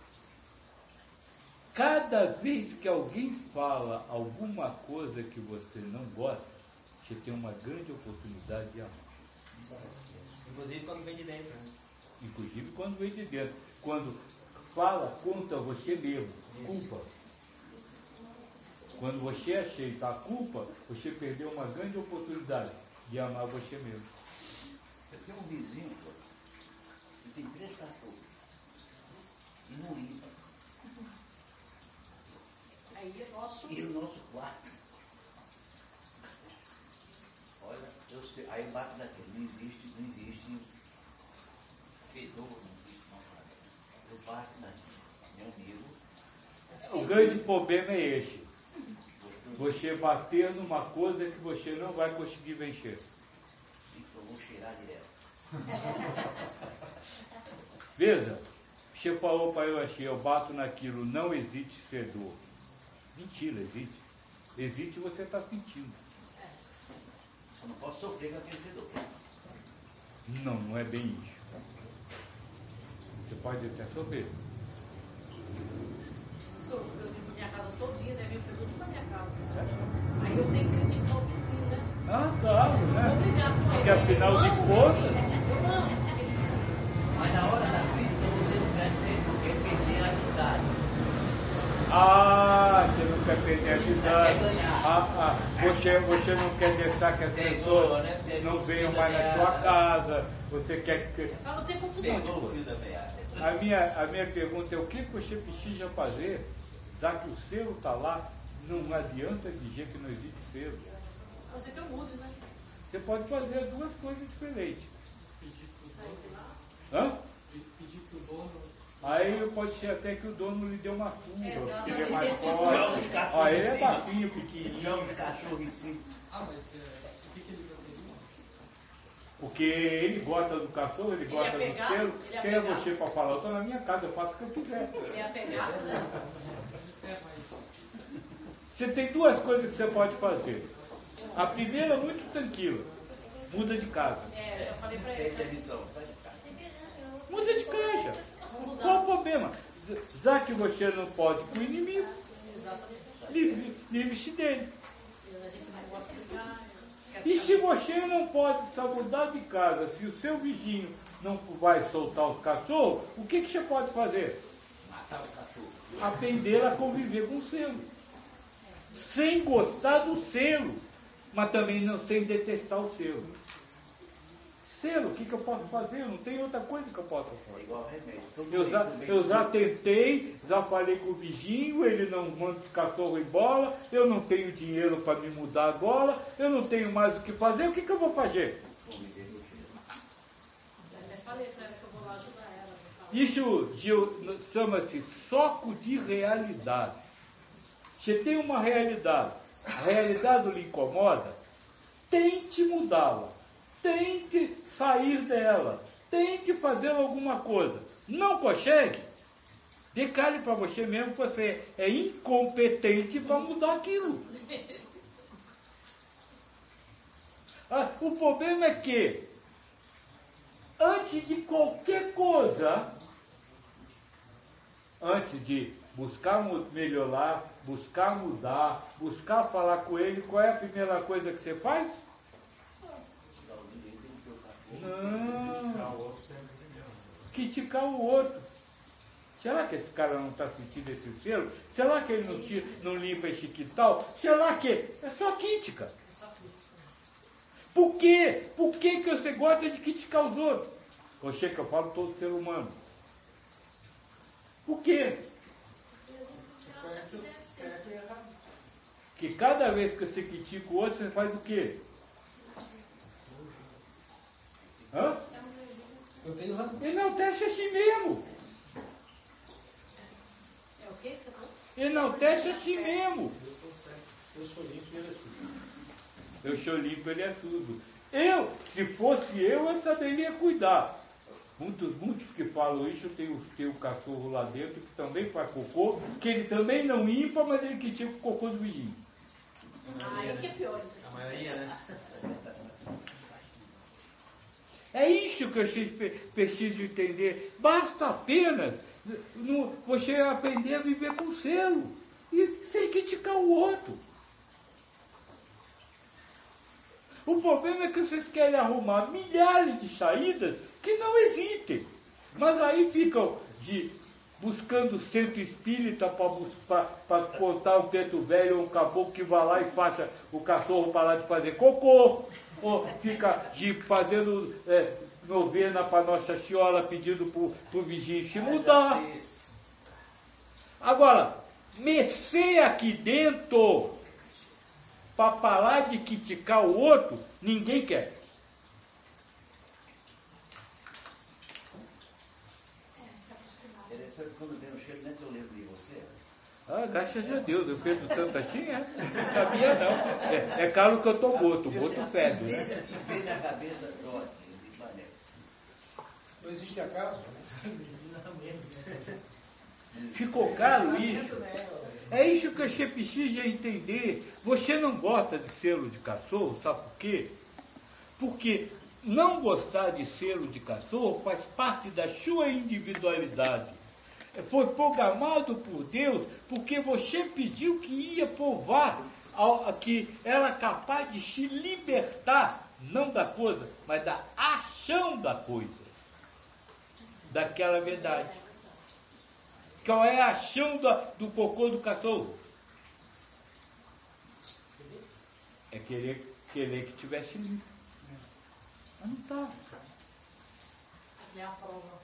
Cada vez que alguém fala alguma coisa que você não gosta, você tem uma grande oportunidade de amar. Inclusive quando vem de dentro, né? Inclusive quando vem de dentro. Quando fala contra você mesmo. Culpa. Quando você aceita a culpa, você perdeu uma grande oportunidade de amar você mesmo. Eu tenho um vizinho, que tem 3 cachorros. E não limpa. Aí é nosso. E o nosso quarto. Olha, eu sei, aí bato daquilo, não existe fedor, não existe mal. Eu bato daquilo, meu amigo. O grande problema é esse. Você bater numa coisa que você não vai conseguir vencer. Eu vou cheirar direto. Veja, você falou para eu assim, eu bato naquilo, não existe fedor. Mentira, existe. Existe, você está sentindo. Eu não posso sofrer com aquele fedor. Não é bem isso. Você pode até sofrer. Sofro, eu limpo minha casa todinha, deve vir tudo pra minha casa. Aí eu tenho que criticar o vizinho, né? Claro, Eu né? vou brigar com ele. Porque afinal de contas. Eu amo aquele vizinho. Mas na hora da crítica você não quer perder a amizade. Você não quer perder a amizade. Você não quer deixar que as pessoas não venham mais na sua casa. Você quer que... Pra não ter confusão. A minha pergunta é o que você precisa fazer, já que o selo está lá, não adianta dizer que não existe selo. Fazer que eu mude, né? Você pode fazer 2 coisas diferentes. Pedir pro Sair dono, de lá. Hã? pedir pro dono Aí pode ser até que o dono lhe deu uma surra, porque ele é mais Exatamente. forte. Aí ele é baixinho, pequenininho. Joga os cachorros em cima. Ah, mas o que ele preferia? Porque ele gosta do cachorro, ele gosta do apegado, selo. ele é Quem é apegado. você para falar? Eu estou na minha casa, eu faço o que eu quiser. Ele é apegado, né? Mas Você tem duas coisas que você pode fazer. A primeira, muito tranquila. Muda de casa. Eu falei pra Tem ele. televisão. Muda de casa. Vamos mudar. Qual o problema? Já que você não pode com o inimigo, Exatamente. livre-se dele. A gente não gosta de brigar. E se você não pode só mudar de casa, se o seu vizinho não vai soltar os cachorros, o que você pode fazer? Matar o cachorro. Aprender a conviver com o selo. Sem gostar do selo, mas também não sem detestar o selo. Selo, o que eu posso fazer? Não tem outra coisa que eu possa É fazer. igual remédio. Eu já tentei, já falei com o vizinho, ele não manda o cachorro embora, eu não tenho dinheiro para me mudar agora, eu não tenho mais o que fazer, o que eu vou fazer? Eu até falei pra ela que eu vou lá ajudar ela. Isso chama-se soco de realidade. Você tem uma realidade, a realidade lhe incomoda, tente mudá-la, tente sair dela, tente fazer alguma coisa. Não consegue? Declare para você mesmo que você é incompetente para mudar aquilo. O problema é que, antes de qualquer coisa, antes de buscar melhorar, buscar mudar, buscar falar com ele, qual é a primeira coisa que você faz? Não. Criticar o outro. Será que esse cara não está sentindo esse selo? Será que ele não limpa esse quintal? Será que é só crítica? Por quê? Por que você gosta de criticar os outros? Você que eu falo todo ser humano. Por quê? Porque cada vez que você critica o outro, você faz o quê? Hã? eu tenho razão. Enaltece a si mesmo. É o quê? Enaltece a si mesmo. Eu sou limpo e ele é sujo. Eu sou limpo, ele é tudo. Se fosse eu saberia cuidar. Muitos que falam isso, tem o cachorro lá dentro que também faz cocô, que ele também não limpa, mas ele critica o cocô do vizinho. Aí que é pior. A maioria, né? É isso que eu preciso entender. Basta apenas você aprender a viver com selo e sem criticar o outro. O problema é que vocês querem arrumar milhares de saídas que não existem. Mas aí ficam buscando centro espírita para botar um preto velho ou um caboclo que vai lá e faça o cachorro parar de fazer cocô. Ou fica fazendo novena para Nossa Senhora pedindo para o vizinho se mudar. Agora, mexer aqui dentro para parar de criticar o outro, ninguém quer. Interessante, quando vem o cheiro, nem eu lembro de você. Ah, graças a Deus, eu perdo tanto assim, é? Não sabia não. É claro que eu estou morto, o morto fede, né? E vem na cabeça, trote, de mané. Não existe acaso, né? Ficou claro isso? É isso que você precisa entender. Você não gosta de selo de cachorro, sabe por quê? Porque não gostar de selo de cachorro faz parte da sua individualidade. Foi programado por Deus porque você pediu que ia provar que era capaz de se libertar, não da coisa, mas da ação da coisa, daquela verdade. Qual é a ação do cocô do cachorro? É querer que tivesse limpo. Mas não está. É a prova.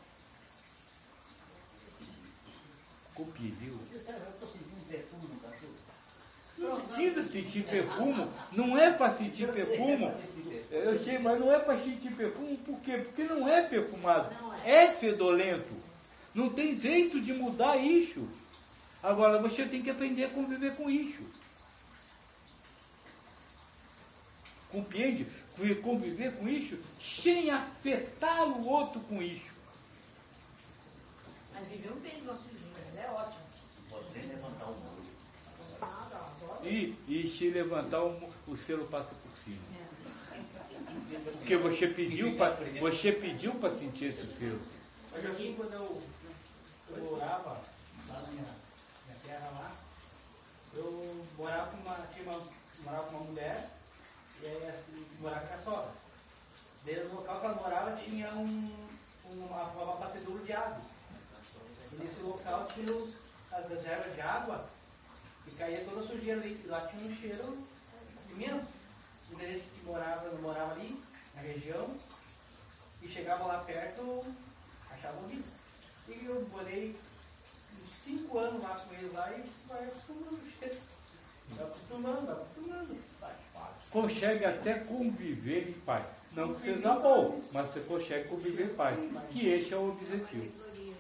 Cookie, viu? Eu estou sentindo perfume no cachorro. Não precisa sentir perfume. Não é para sentir perfume. Eu sei, mas não é para sentir perfume. Por quê? Porque não é perfumado. É fedorento. Não tem jeito de mudar isso. Agora, você tem que aprender a conviver com isso. Compreende? Conviver com isso sem afetar o outro com isso. Mas vivemos bem do nosso vizinho, ele é ótimo. Pode nem levantar o muro. E se levantar, o selo passa por cima. Porque você pediu para sentir esse selo. Mas aqui, quando eu morava lá na minha terra lá, eu morava com uma mulher, e aí assim, morava com a sogra. Desde o local que ela morava tinha uma batedouro de água. E nesse local tinha as reservas de água e caía toda a sujeira ali. E lá tinha um cheiro imenso. Muita gente que não morava ali, na região, e chegava lá perto, achava horrível. E eu morei uns 5 anos lá com ele lá e vai acostumando o cheiro. Vai acostumando. Consegue até conviver em paz. Não que seja bom, mas você consegue conviver em paz. Que esse é o objetivo.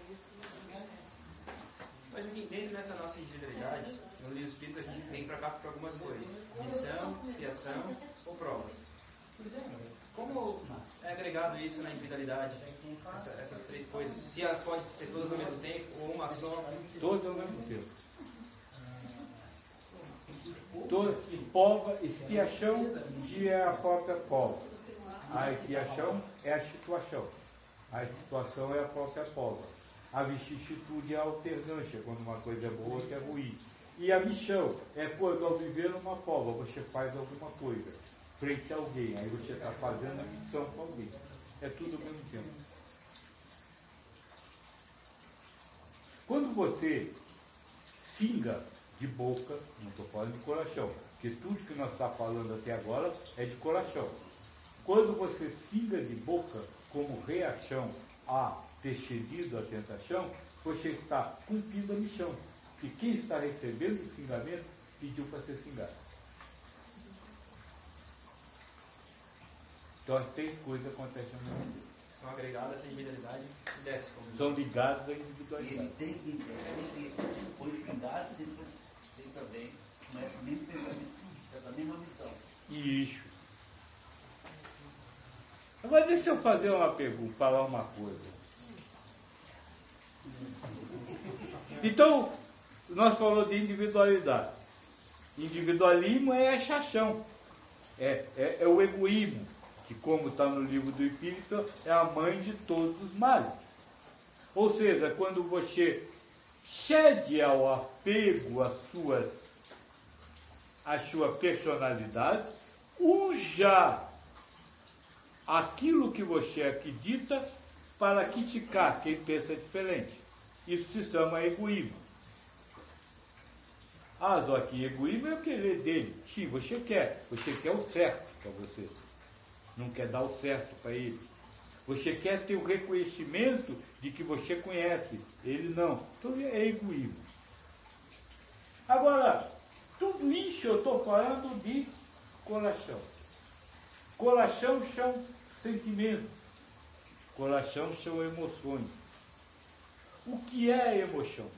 Mas aqui, dentro dessa nossa individualidade, no livro espírita a gente vem tratar por algumas coisas: missão, expiação ou provas. Como é agregado isso na individualidade? Essas três coisas. Se elas podem ser todas ao mesmo tempo ou uma só? Todas ao mesmo tempo. Prova, expiação é a própria prova. A expiação é a situação. A situação é a própria prova. A vicissitude é a alternância, quando uma coisa é boa, outra é ruim. E a missão é quando, ao viver uma prova, você faz alguma coisa frente a alguém. Aí você está fazendo a missão com alguém. É tudo ao mesmo tempo. Quando você singa de boca, não estou falando de coração, porque tudo que nós estamos falando até agora é de coração. Quando você singa de boca como reação a ter cedido à tentação, você está cumprindo a missão. E quem está recebendo o xingamento pediu para ser xingado. Então as três coisas acontecem no mundo. São agregadas à individualidade e desce como são ligadas à E individualidade. ele tem que entender que foi xingado e também com esse mesmo pensamento, essa mesma missão. Isso. Agora deixa eu fazer uma pergunta, falar uma coisa. Então, nós falamos de individualidade. Individualismo é a chação, é o egoísmo, que como está no livro do Espírito, é a mãe de todos os males. Ou seja, quando você cede ao apego à sua personalidade, usa aquilo que você acredita para criticar quem pensa diferente. Isso se chama egoísmo. Ah, Joaquim, egoísmo é o querer dele. Sim, você quer o certo para você. Não quer dar o certo para ele. Você quer ter o reconhecimento de que você conhece. Ele não. Então é egoísmo. Agora, tudo isso eu estou falando de coração. Coração são sentimentos. Coração são emoções. O que é emoção?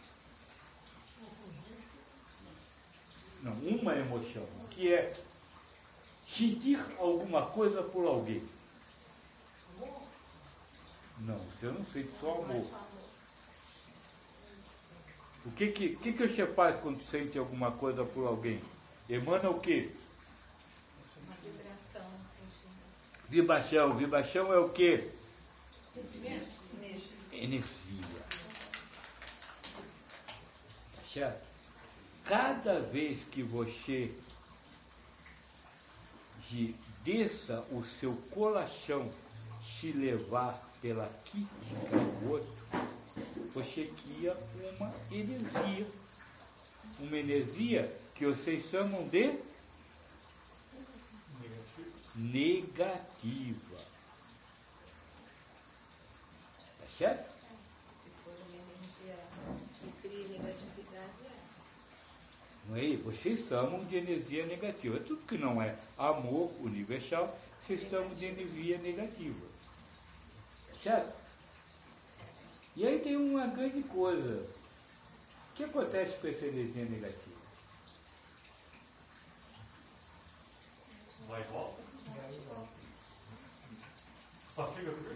Não, uma emoção. O que é sentir alguma coisa por alguém? Não, você não sente só amor. O que você faz quando sente alguma coisa por alguém? Emana o quê? Uma vibração, sentimento. Vibração. Vibração é o quê? Sentimento? Energia. Tá certo? Cada vez que você desça o seu coração se levar pela crítica do outro, você cria uma energia. Uma energia que vocês chamam de negativa. Tá certo? Se for uma energia que cria negatividade, Não é? Vocês chamam de energia negativa. Tudo que não é amor universal, vocês chamam de energia negativa. Certo? E aí tem uma grande coisa. O que acontece com essa energia negativa? Vai e volta. Só fica por aí.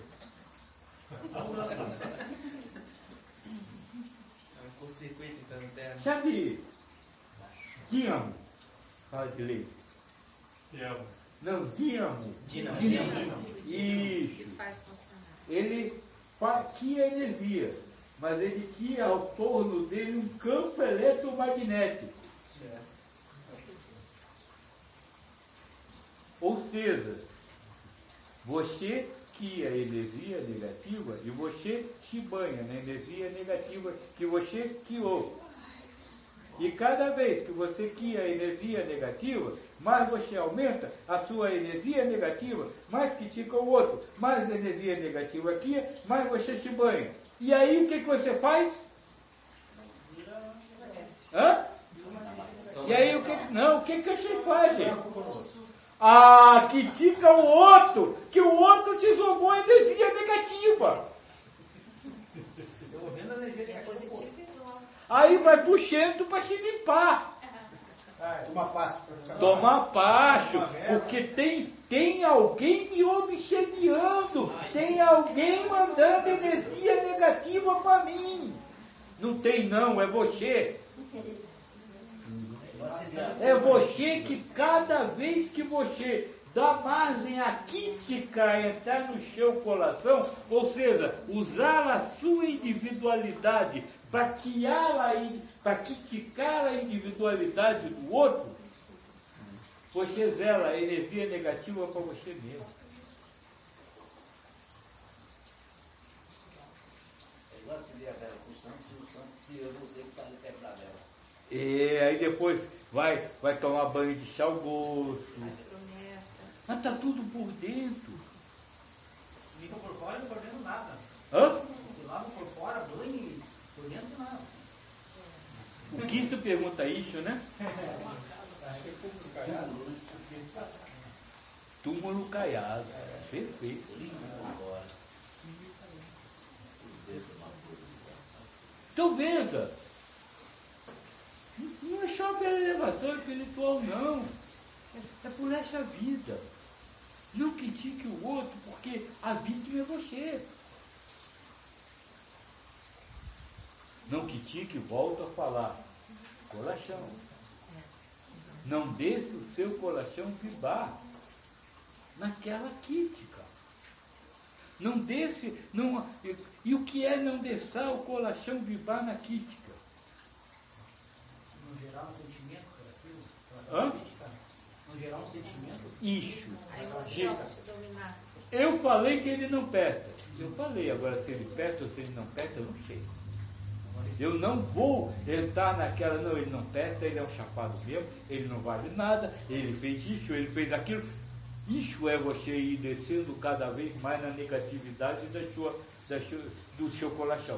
É um curto-circuito, então, interno. Sabe, dínamo, fala de lei. Te amo. Não, dínamo. Dínamo. Isso. Faz funcionar. Ele quia energia, mas ele tinha ao torno dele um campo eletromagnético. Ou seja, você cria energia negativa e você se banha na energia negativa que você criou. E cada vez que você cria energia negativa, mais você aumenta a sua energia negativa, mais critica o outro, mais energia negativa aqui, mais você se banha. E aí o que você faz? Hã? E aí o que você faz, gente? Ah, critica o outro, que o outro te jogou energia negativa. Aí vai puxando para se limpar. Toma passo para ficar. Toma passo, porque tem alguém me obsediando, tem alguém mandando energia negativa para mim. Não tem não, é você. É você que cada vez que você dá margem à crítica entrar no seu coração, ou seja, usar a sua individualidade para criticar a individualidade do outro, você zela a energia negativa para você mesmo. É igual se der a vela com o santo, se eu não sei que está ali perto da vela. E aí depois vai tomar banho de sal grosso. Mas está tudo por dentro. Fica por fora e não por dentro nada. Hã? Se lava por fora, banho e por dentro nada. O que isso pergunta isso, né? Túmulo caiado. Perfeito. Então veja, não é só pela elevação espiritual, não. É por essa vida. Não critique o outro, porque a vítima é você. Não critique, volto a falar. Coração. Não deixe o seu coração vibrar naquela crítica. Não deixe. Não, e o que é não deixar o coração vibrar na crítica? Não gerar um sentimento para aquilo? Hã? Não gerar um sentimento? Isso. A emoção te dominar. Eu falei que ele não presta. Eu falei, agora se ele presta ou se ele não presta, eu não sei. Eu não vou entrar naquela, não, ele não presta, ele é um chapado mesmo, ele não vale nada, ele fez isso, ele fez aquilo. Isso é você ir descendo cada vez mais na negatividade do seu coração.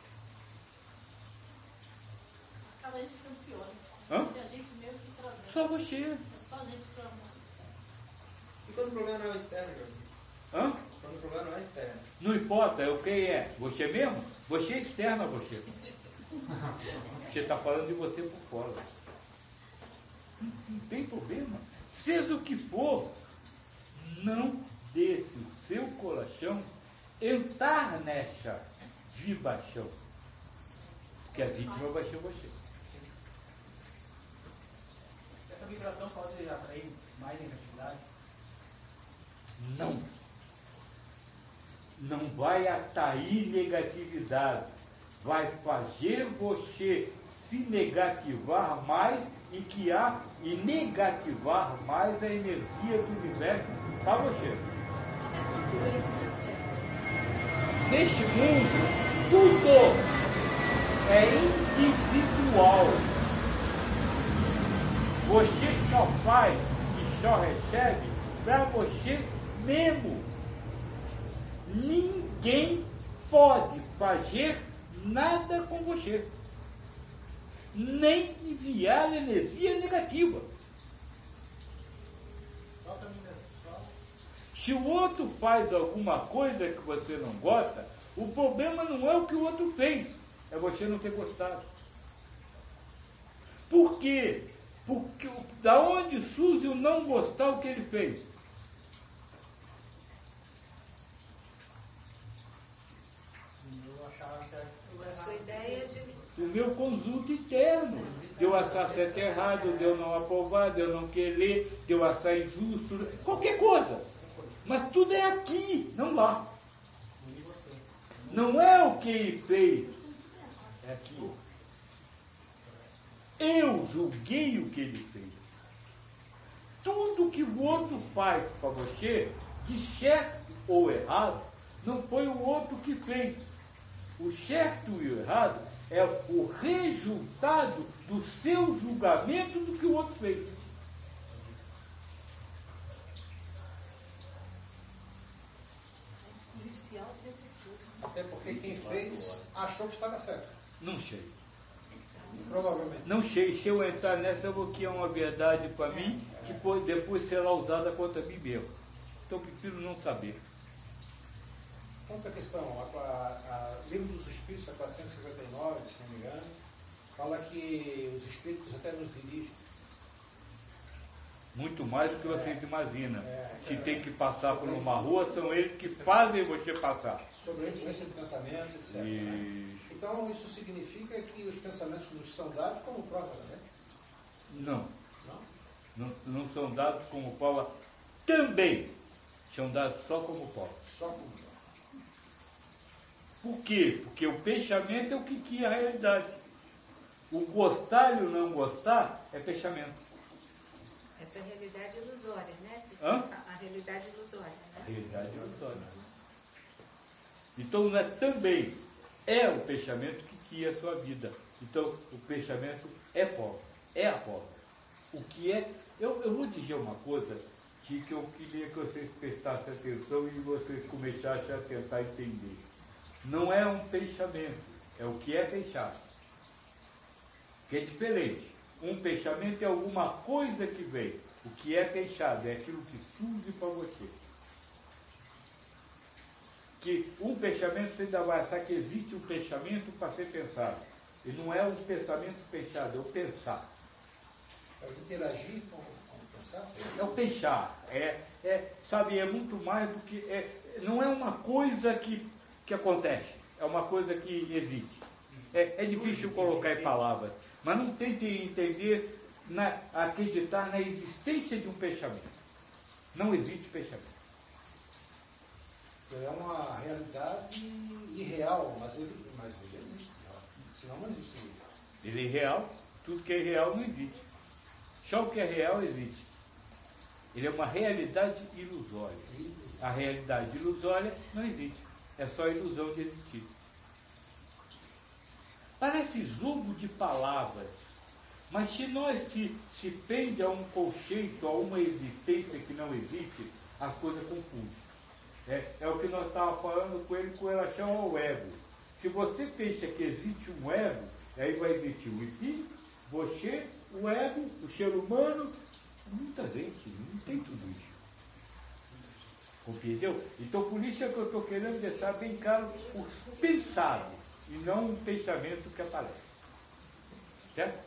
Cada gente ficando pior. Hã? Tem a gente mesmo que trazendo. Só você. É só a gente que arruma isso. E quando o problema não é externo, Jorge? Hã? Quando o problema não é externo. Não importa, é o quem é. Você mesmo? Você é externo a você. Você está falando de você por fora. Não tem problema. Seja o que for, não deixe o seu coração entrar nessa vibração. Porque a vítima vai ser você. Essa vibração pode atrair mais negatividade? Não. Não vai atrair negatividade. Vai fazer você se negativar mais e negativar mais a energia do universo para você. Neste mundo, tudo é individual. Você só faz e só recebe para você mesmo. Ninguém pode fazer nada com você, nem enviar energia negativa. Se o outro faz alguma coisa que você não gosta, O problema não é o que o outro fez, é você não ter gostado. Por quê? Porque da onde surge o não gostar o que ele fez? A sua ideia de... O meu conjunto interno. De eu achar certo e errado, de eu não aprovar, de eu não querer, de eu achar injusto, qualquer coisa. Mas tudo é aqui, não lá. Não é o que ele fez, é aqui. Eu julguei o que ele fez. Tudo que o outro faz para você, de certo ou errado, não foi o outro que fez. O certo e o errado é o resultado do seu julgamento do que o outro fez. Mas policial sempre tudo. Até porque quem fez achou que estava certo. Não sei. Provavelmente. Não sei. Se eu entrar nessa, eu vou criar uma verdade para mim que depois será usada contra mim mesmo. Então eu prefiro não saber. Outra questão, Livro dos Espíritos, a 459, se não me engano, fala que os Espíritos até nos dirigem. Muito mais do que vocês imaginam. Se tem que passar por uma rua, são eles que fazem você passar. Sobre a influência de pensamentos, etc. Né? Então, isso significa que os pensamentos nos são dados como prova, né? Não são dados como prova também. São dados só como prova. Só como prova. Por quê? Porque o pensamento é o que cria a realidade. O gostar e o não gostar é pensamento. Essa é a realidade ilusória, né? A realidade ilusória, né? A realidade ilusória. Então não é também, é o pensamento que cria a sua vida. Então o pensamento é prova, é a prova. O que é, eu vou dizer uma coisa que eu queria que vocês prestassem atenção e vocês começassem a tentar entender. Não é um pensamento, é o que é pensado. Que é diferente. Um pensamento é alguma coisa que vem. O que é pensado é aquilo que surge para você. Que um pensamento você ainda vai achar que existe um pensamento para ser pensado. E não é um pensamento pensado, é o pensar. É o interagir com o pensar? É o pensar. Sabe, é muito mais do que... não é uma coisa que acontece. É uma coisa que existe. É difícil colocar em palavras. Mas não tente entender, acreditar na existência de um pensamento. Não existe pensamento. É uma realidade irreal, mas ele existe. Senão não existe. Ele é real, tudo que é real não existe. Só o que é real existe. Ele é uma realidade ilusória. A realidade ilusória não existe. É só a ilusão de existir. Parece jogo de palavras, mas se nós se prende a um conceito, a uma existência que não existe, as coisas confundem. É o que nós estávamos falando com ele com relação ao ego. Se você pensa que existe um ego, aí vai existir o espírito, você, o ego, o ser humano, muita gente, não tem tudo isso. Compreendeu? Então por isso é que eu estou querendo deixar bem claro o pensado, e não um pensamento que aparece. Certo?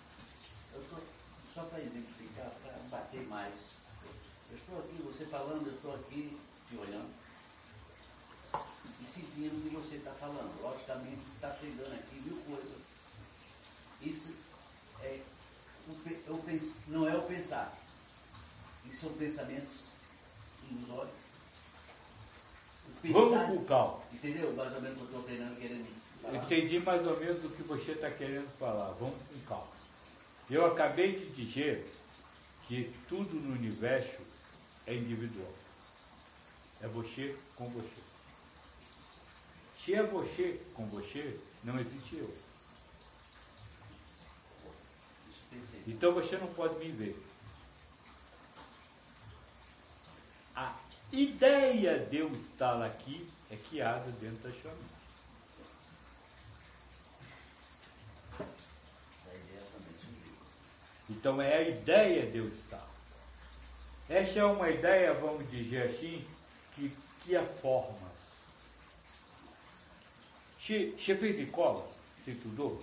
Só para exemplificar, para bater mais. Eu estou aqui, você falando, eu estou aqui te olhando e sentindo o que você está falando. Logicamente está chegando aqui mil coisas. Isso não é o pensar. Isso são pensamentos ilusórios. Vamos com calma. Entendeu? Mais ou menos o que eu estou querendo falar. Entendi mais ou menos do que você está querendo falar. Vamos com calma. Eu acabei de dizer que tudo no universo é individual. É você com você. Se é você com você, não existe eu. Então você não pode me ver. A ideia de eu estar aqui é que arde dentro da sua mente. Então é a ideia de eu estar. Essa é uma ideia, vamos dizer assim, que é forma. Você fez escola? Você estudou?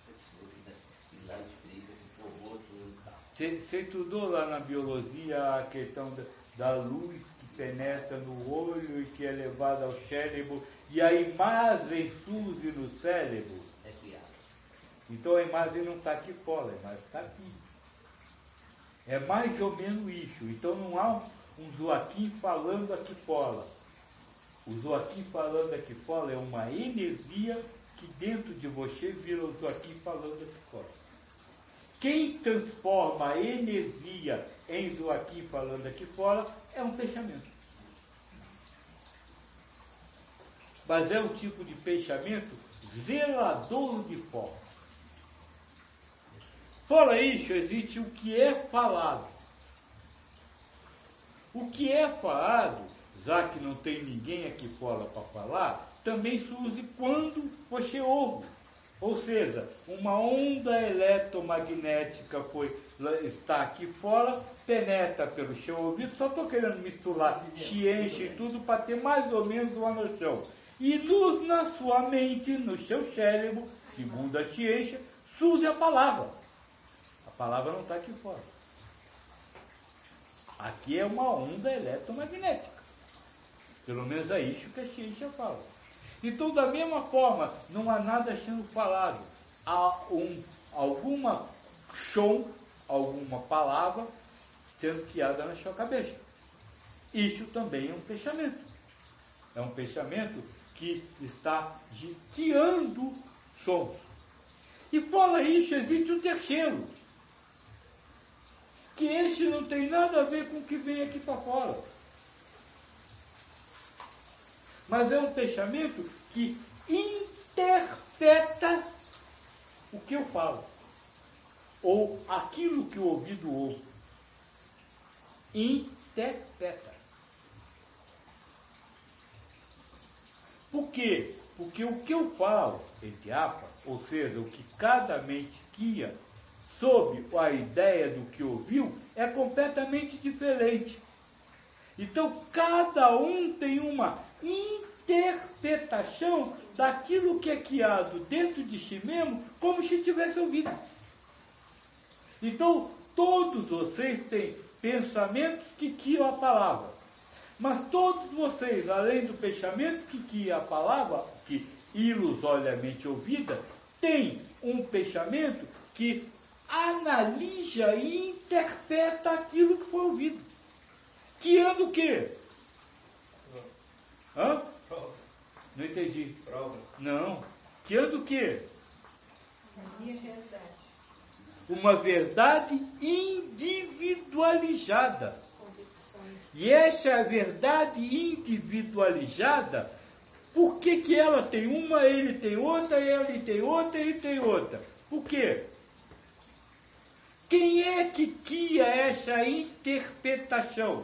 Você estudou lá na biologia a questão da luz que penetra no olho e que é levada ao cérebro e a imagem surge no cérebro? Então a imagem não está aqui fora, a imagem está aqui. É mais ou menos isso. Então não há um Joaquim falando aqui fora. O Joaquim falando aqui fora é uma energia que dentro de você vira o Joaquim falando aqui fora. Quem transforma a energia em Joaquim falando aqui fora é um pensamento. Mas é um tipo de pensamento zelador de forma. Fora isso, existe o que é falado. O que é falado, já que não tem ninguém aqui fora para falar, também surge quando você ouve. Ou seja, uma onda eletromagnética está aqui fora, penetra pelo seu ouvido, só estou querendo misturar ciência e tudo para ter mais ou menos uma noção. E na sua mente, no seu cérebro, segundo a ciência, surge a palavra. A palavra não está aqui fora. Aqui é uma onda eletromagnética. Pelo menos é isso que a ciência fala. Então, da mesma forma, não há nada sendo falado. Há alguma som, alguma palavra sendo criada na sua cabeça. Isso também é um pensamento. É um pensamento que está criando sons. E fora isso, existe o terceiro. Que esse não tem nada a ver com o que vem aqui para fora. Mas é um pensamento que interpreta o que eu falo. Ou aquilo que o ouvido ouve. Interpreta. Por quê? Porque o que eu falo, entre aspas, ou seja, o que cada mente cria, sob a ideia do que ouviu, é completamente diferente. Então, cada um tem uma interpretação daquilo que é criado dentro de si mesmo, como se tivesse ouvido. Então, todos vocês têm pensamentos que criam a palavra. Mas todos vocês, além do pensamento que cria a palavra, que ilusoriamente ouvida, têm um pensamento que analisa e interpreta aquilo que foi ouvido. Criando o quê? Hã? Prova. Não entendi. Prova. Não. Criando o quê? A minha realidade. Uma verdade individualizada. Convicções. E essa verdade individualizada, por que ela tem uma, ele tem outra, ele tem outra, ele tem outra? Por quê? Quem é que cria essa interpretação?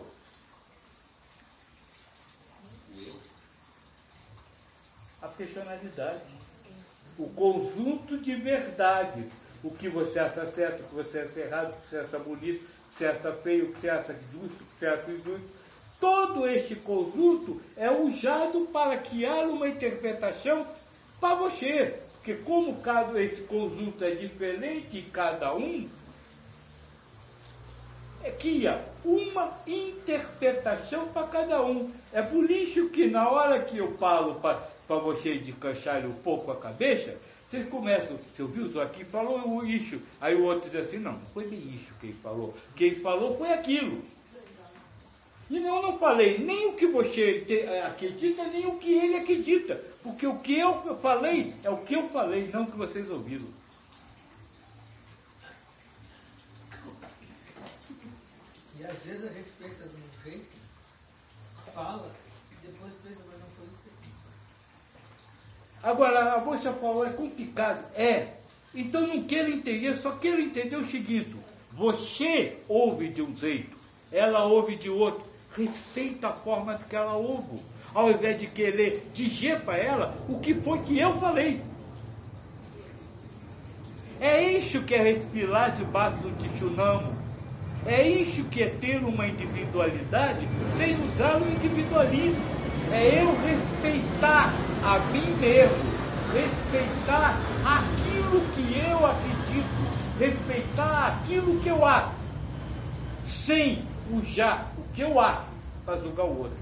A personalidade. O conjunto de verdades. O que você acha certo, o que você acha errado, o que você acha bonito, o que você acha feio, o que você acha justo, o que você acha injusto. Todo este conjunto é usado para criar uma interpretação para você. Porque como esse conjunto é diferente em cada um, cria uma interpretação para cada um. É por isso que na hora que eu falo para vocês descansarem um pouco a cabeça, vocês começam, você ouviu o Joaquim falou isso, aí o outro diz assim, não foi bem isso que ele falou. O que ele falou foi aquilo. E eu não falei nem o que você acredita, nem o que ele acredita. Porque o que eu falei é o que eu falei, não o que vocês ouviram. E às vezes a gente pensa de um jeito, fala, e depois pensa, mas não foi isso que eu disse. Agora, a moça falou, é complicado. É. Então não quero entender, só quero entender o seguinte. Você ouve de um jeito, ela ouve de outro. Respeita a forma que ela ouve. Ao invés de querer dizer para ela o que foi que eu falei. É isso que é respirar debaixo do tsunami. É isso que é ter uma individualidade sem usar o individualismo. É eu respeitar a mim mesmo respeitar aquilo que eu acredito, respeitar aquilo que eu acho, sem usar o que eu acho para julgar o outro.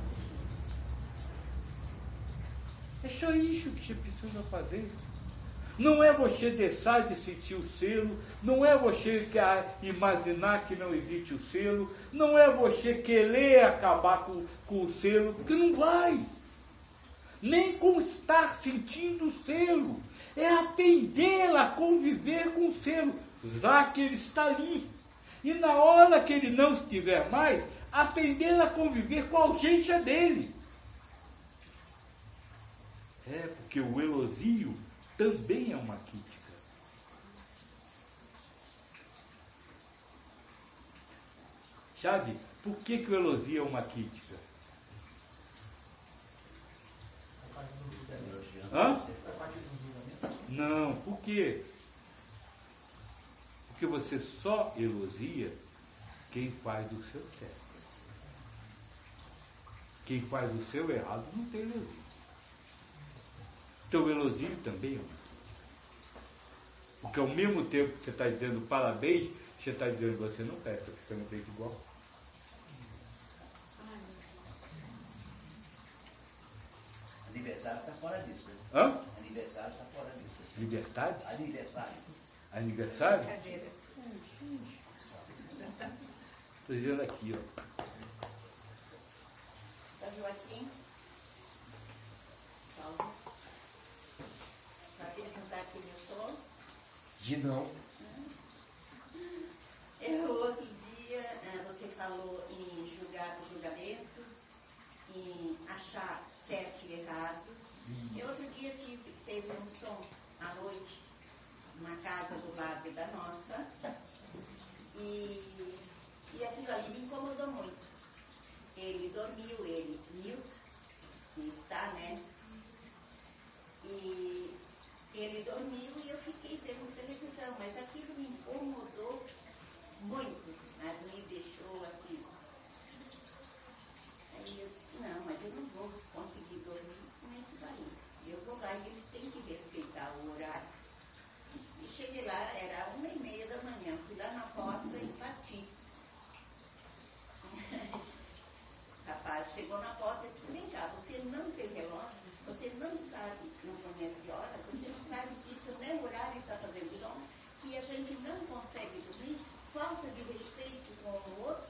É só isso que você precisa fazer. Não é você deixar de sentir o selo, não é você imaginar que não existe o selo, não é você querer acabar com o selo, porque não vai. Nem com estar sentindo o selo. É aprender a conviver com o selo, já que ele está ali. E na hora que ele não estiver mais, aprender a conviver com a ausência dele. É, porque o elogio também é uma crítica. Sabe, por que o elogio é uma crítica? Hã? Não, por quê? Porque você só elogia quem faz o seu certo. Quem faz o seu errado não tem elogio. Então o elogio também é uma crítica. Porque ao mesmo tempo que você está dizendo parabéns, você está dizendo que você não presta, porque você não fez igual. Aniversário está fora disso, né? Hã? Aniversário está fora disso. Liberdade? Aniversário. Aniversário? Brincadeira. Estou dizendo aqui, ó. Tá, Joaquim? Salve. Para perguntar aqui no som. De não. Outro dia você falou em julgamento, em achar certo e errado. Eu outro dia teve um som à noite, na casa do lado da nossa, e aquilo ali me incomodou muito. Ele dormiu, Milton, que está, né? E ele dormiu e eu fiquei vendo televisão, mas aquilo me incomodou muito, mas me deixou assim. Aí eu disse, não, mas eu não vou conseguir dormir nesse barulho. Eu vou lá e eles têm que respeitar o horário. E cheguei lá, era 1h30 da manhã, fui lá na porta e bati. Rapaz, chegou na porta e disse, vem cá, você não tem relógio, você não sabe, não conhece hora, você não sabe que isso não é horário que está fazendo som, que a gente não consegue dormir, falta de respeito com o outro.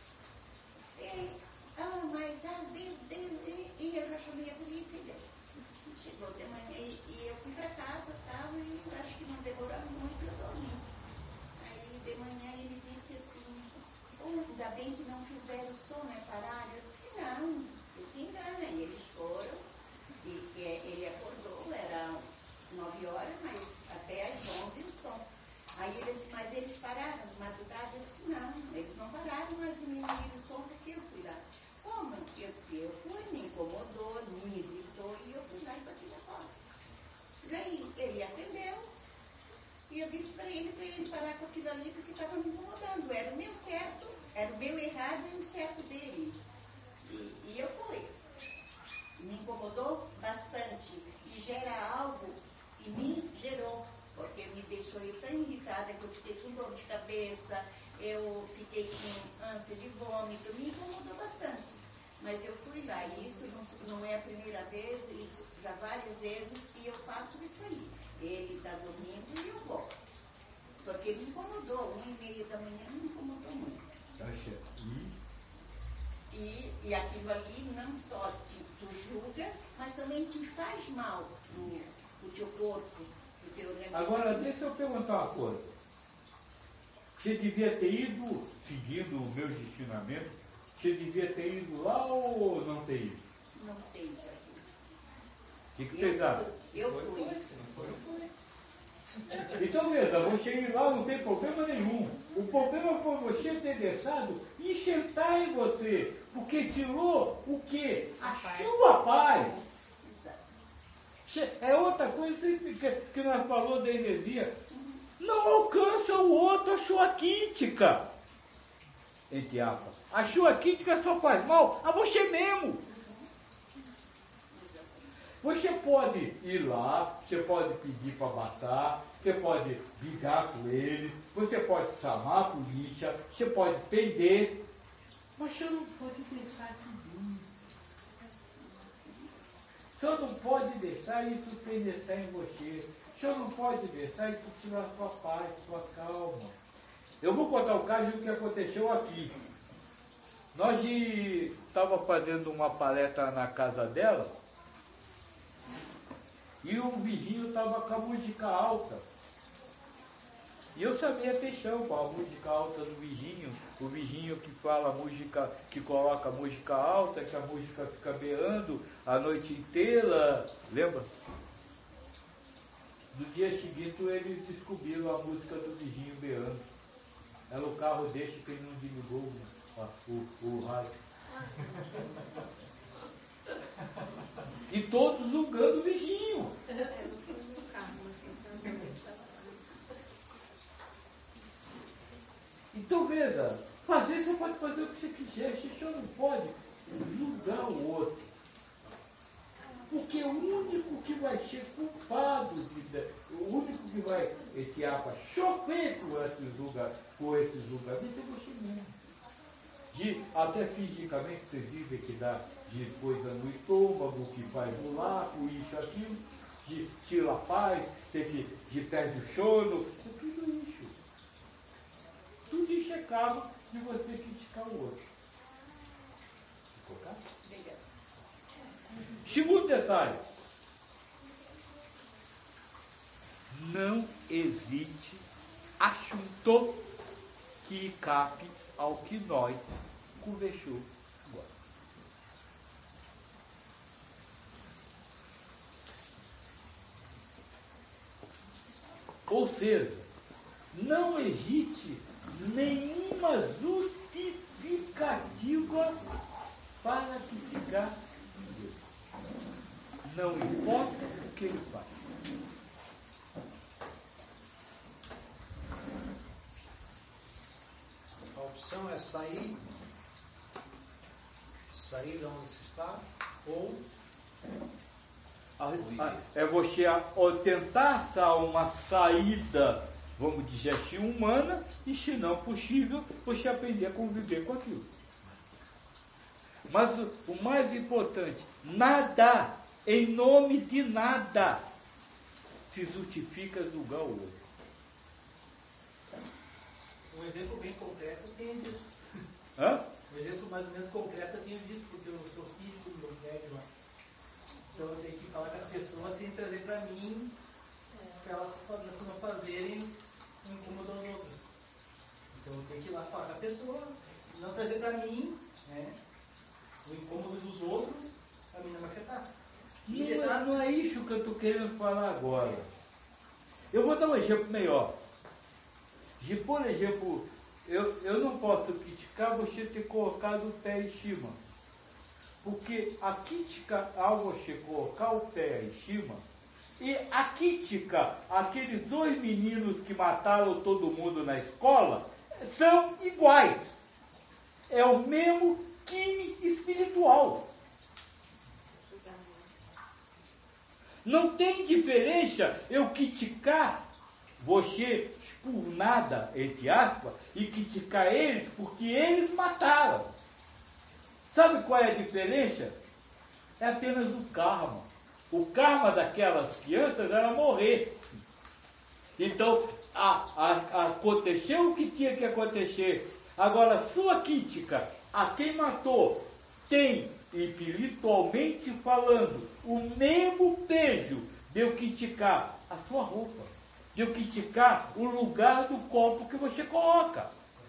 E eu já chamei a polícia e chegou de manhã e eu fui para casa e acho que não demorou muito, eu dormi. Aí de manhã ele disse assim, ainda bem que não fizeram som, né, parar. Eu disse, não, eu se engana. E eles foram, e ele acordou, era 9 horas, mas até às 11 o som. Aí ele disse, mas eles pararam de madrugada? Eu disse, não, eles não pararam, mas diminuíram o som porque eu fui lá. Como? Eu disse, eu fui, me incomodou, me irritou, e eu fui lá e bati na porta. Daí ele atendeu, e eu disse para ele parar com aquilo ali, porque estava me incomodando. Era o meu certo, era o meu errado e o certo dele. E eu fui. Me incomodou bastante, e gera algo, e me gerou. Porque me deixou eu tão irritada que eu fiquei com dor de cabeça, eu fiquei com ânsia de vômito, me incomodou bastante. Mas eu fui lá, e isso não é a primeira vez, isso já várias vezes, e eu faço isso aí. Ele está dormindo e eu vou. Porque me incomodou, 1h30 da manhã me incomodou muito. E aquilo ali não só tu julga, mas também te faz mal o teu corpo. Agora, deixa eu perguntar uma coisa. Você devia ter ido, seguindo os meus ensinamentos, você devia ter ido lá ou não ter ido? Não sei, Joaquim. O que vocês acham? Eu fui. Então, mesmo, você ir lá não tem problema nenhum. O problema foi você ter deixado enxertar em você, porque tirou o quê? A sua paz. É outra coisa que nós falamos da energia. Não alcança o outro a sua crítica. Entre aspas. A sua crítica só faz mal a você mesmo. Você pode ir lá, você pode pedir para matar, você pode brigar com ele, você pode chamar a polícia, você pode prender, mas você não pode deixar tudo. Você não pode deixar isso penetrar em você. Você não pode deixar isso tirar sua paz, sua calma. Eu vou contar o caso do que aconteceu aqui. Nós estávamos fazendo uma palestra na casa dela e o vizinho estava com a música alta. E eu sabia atenção para a música alta do vizinho, o vizinho que fala música, que coloca música alta, que a música fica berrando a noite inteira, lembra? No dia seguinte eles descobriram a música do vizinho berrando. Era o carro desse que ele não desligou o rádio. E todos julgando o vizinho. Então veja, fazer você pode fazer o que você quiser, você não pode julgar o outro. Porque o único que vai ser culpado, o único que vai sofrer com esse julgamento é você mesmo. Até fisicamente vocês dizem que dá de coisa no estômago, que faz no laco, isso, aquilo, de tira a paz, de perde o sono, tudo isso. Tudo isso é cabo de você criticar o outro. Ficou claro? Segundo detalhe. Não existe assunto que escape ao que nós conversamos agora. Ou seja, não existe nenhuma justificativa para criticar Deus. Não importa o que ele faz. A opção é sair de onde se está, ou é você tentar dar uma saída, vamos dizer assim, humana, e se não possível, você aprender a conviver com aquilo. Mas o mais importante, nada, em nome de nada, se justifica julgar o outro. Um exemplo bem concreto tem disso. Hã? Um exemplo mais ou menos concreto eu tenho disso, porque eu sou cívico do meu prédio lá. Então eu tenho que falar com as pessoas sem trazer para mim, para elas não fazerem um incômodo aos outros. Então eu tenho que ir lá falar com a pessoa, não trazer para mim, né, o incômodo dos outros, para mim não me afetar. Não é isso que eu estou querendo falar agora. Eu vou dar um exemplo melhor. Por exemplo, eu não posso criticar você ter colocado o pé em cima. Porque a crítica, ao você colocar o pé em cima, e a crítica, aqueles 2 meninos que mataram todo mundo na escola, são iguais. É o mesmo time espiritual. Não tem diferença eu criticar você por nada, entre aspas, e criticar eles porque eles mataram. Sabe qual é a diferença? É apenas o karma. O karma daquelas crianças era morrer. Então, aconteceu o que tinha que acontecer. Agora, sua crítica a quem matou tem, espiritualmente falando, o mesmo peso de eu criticar a sua roupa, de eu criticar o lugar do corpo que você coloca.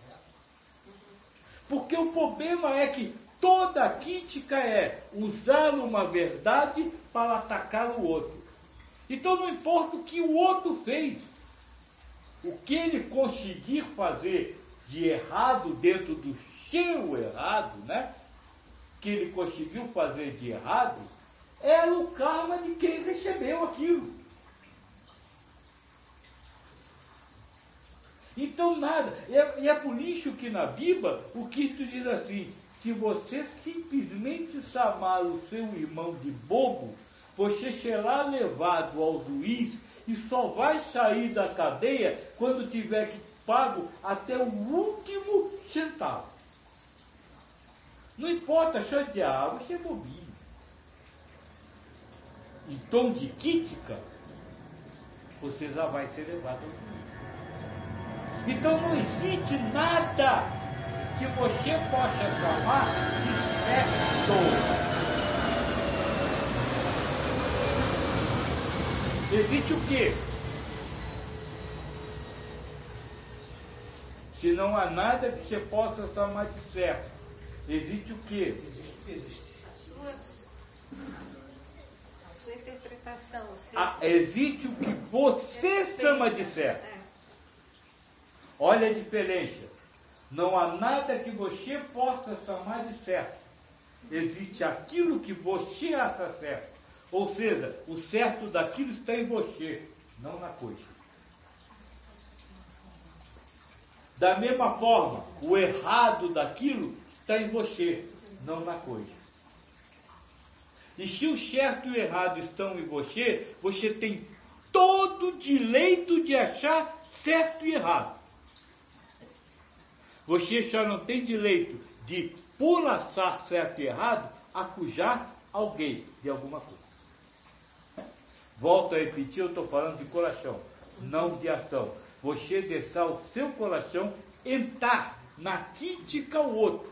Porque o problema é que toda crítica é usar uma verdade para atacar o outro. Então não importa o que o outro fez, o que ele conseguir fazer de errado dentro do seu errado, né? Que ele conseguiu fazer de errado, era o karma de quem recebeu aquilo. Então nada, e é por isso que na Bíblia o Cristo diz assim: se você simplesmente chamar o seu irmão de bobo, você será levado ao juiz e só vai sair da cadeia quando tiver que pago até o último centavo. Não importa, chatear, você é bobinho. Em tom de crítica, você já vai ser levado ao juiz. Então não existe nada que você possa chamar de certo. Existe o quê? Se não há nada que você possa chamar de certo, existe o quê? Existe. A sua interpretação. Existe o que você chama de certo. Olha a diferença. Não há nada que você possa chamar de certo. Existe aquilo que você acha certo. Ou seja, o certo daquilo está em você, não na coisa. Da mesma forma, o errado daquilo está em você, não na coisa. E se o certo e o errado estão em você, você tem todo o direito de achar certo e errado. Você só não tem direito de, por achar certo e errado, acusar alguém de alguma coisa. Volto a repetir, eu estou falando de coração, não de ação. Você deixar o seu coração entrar na crítica ao outro.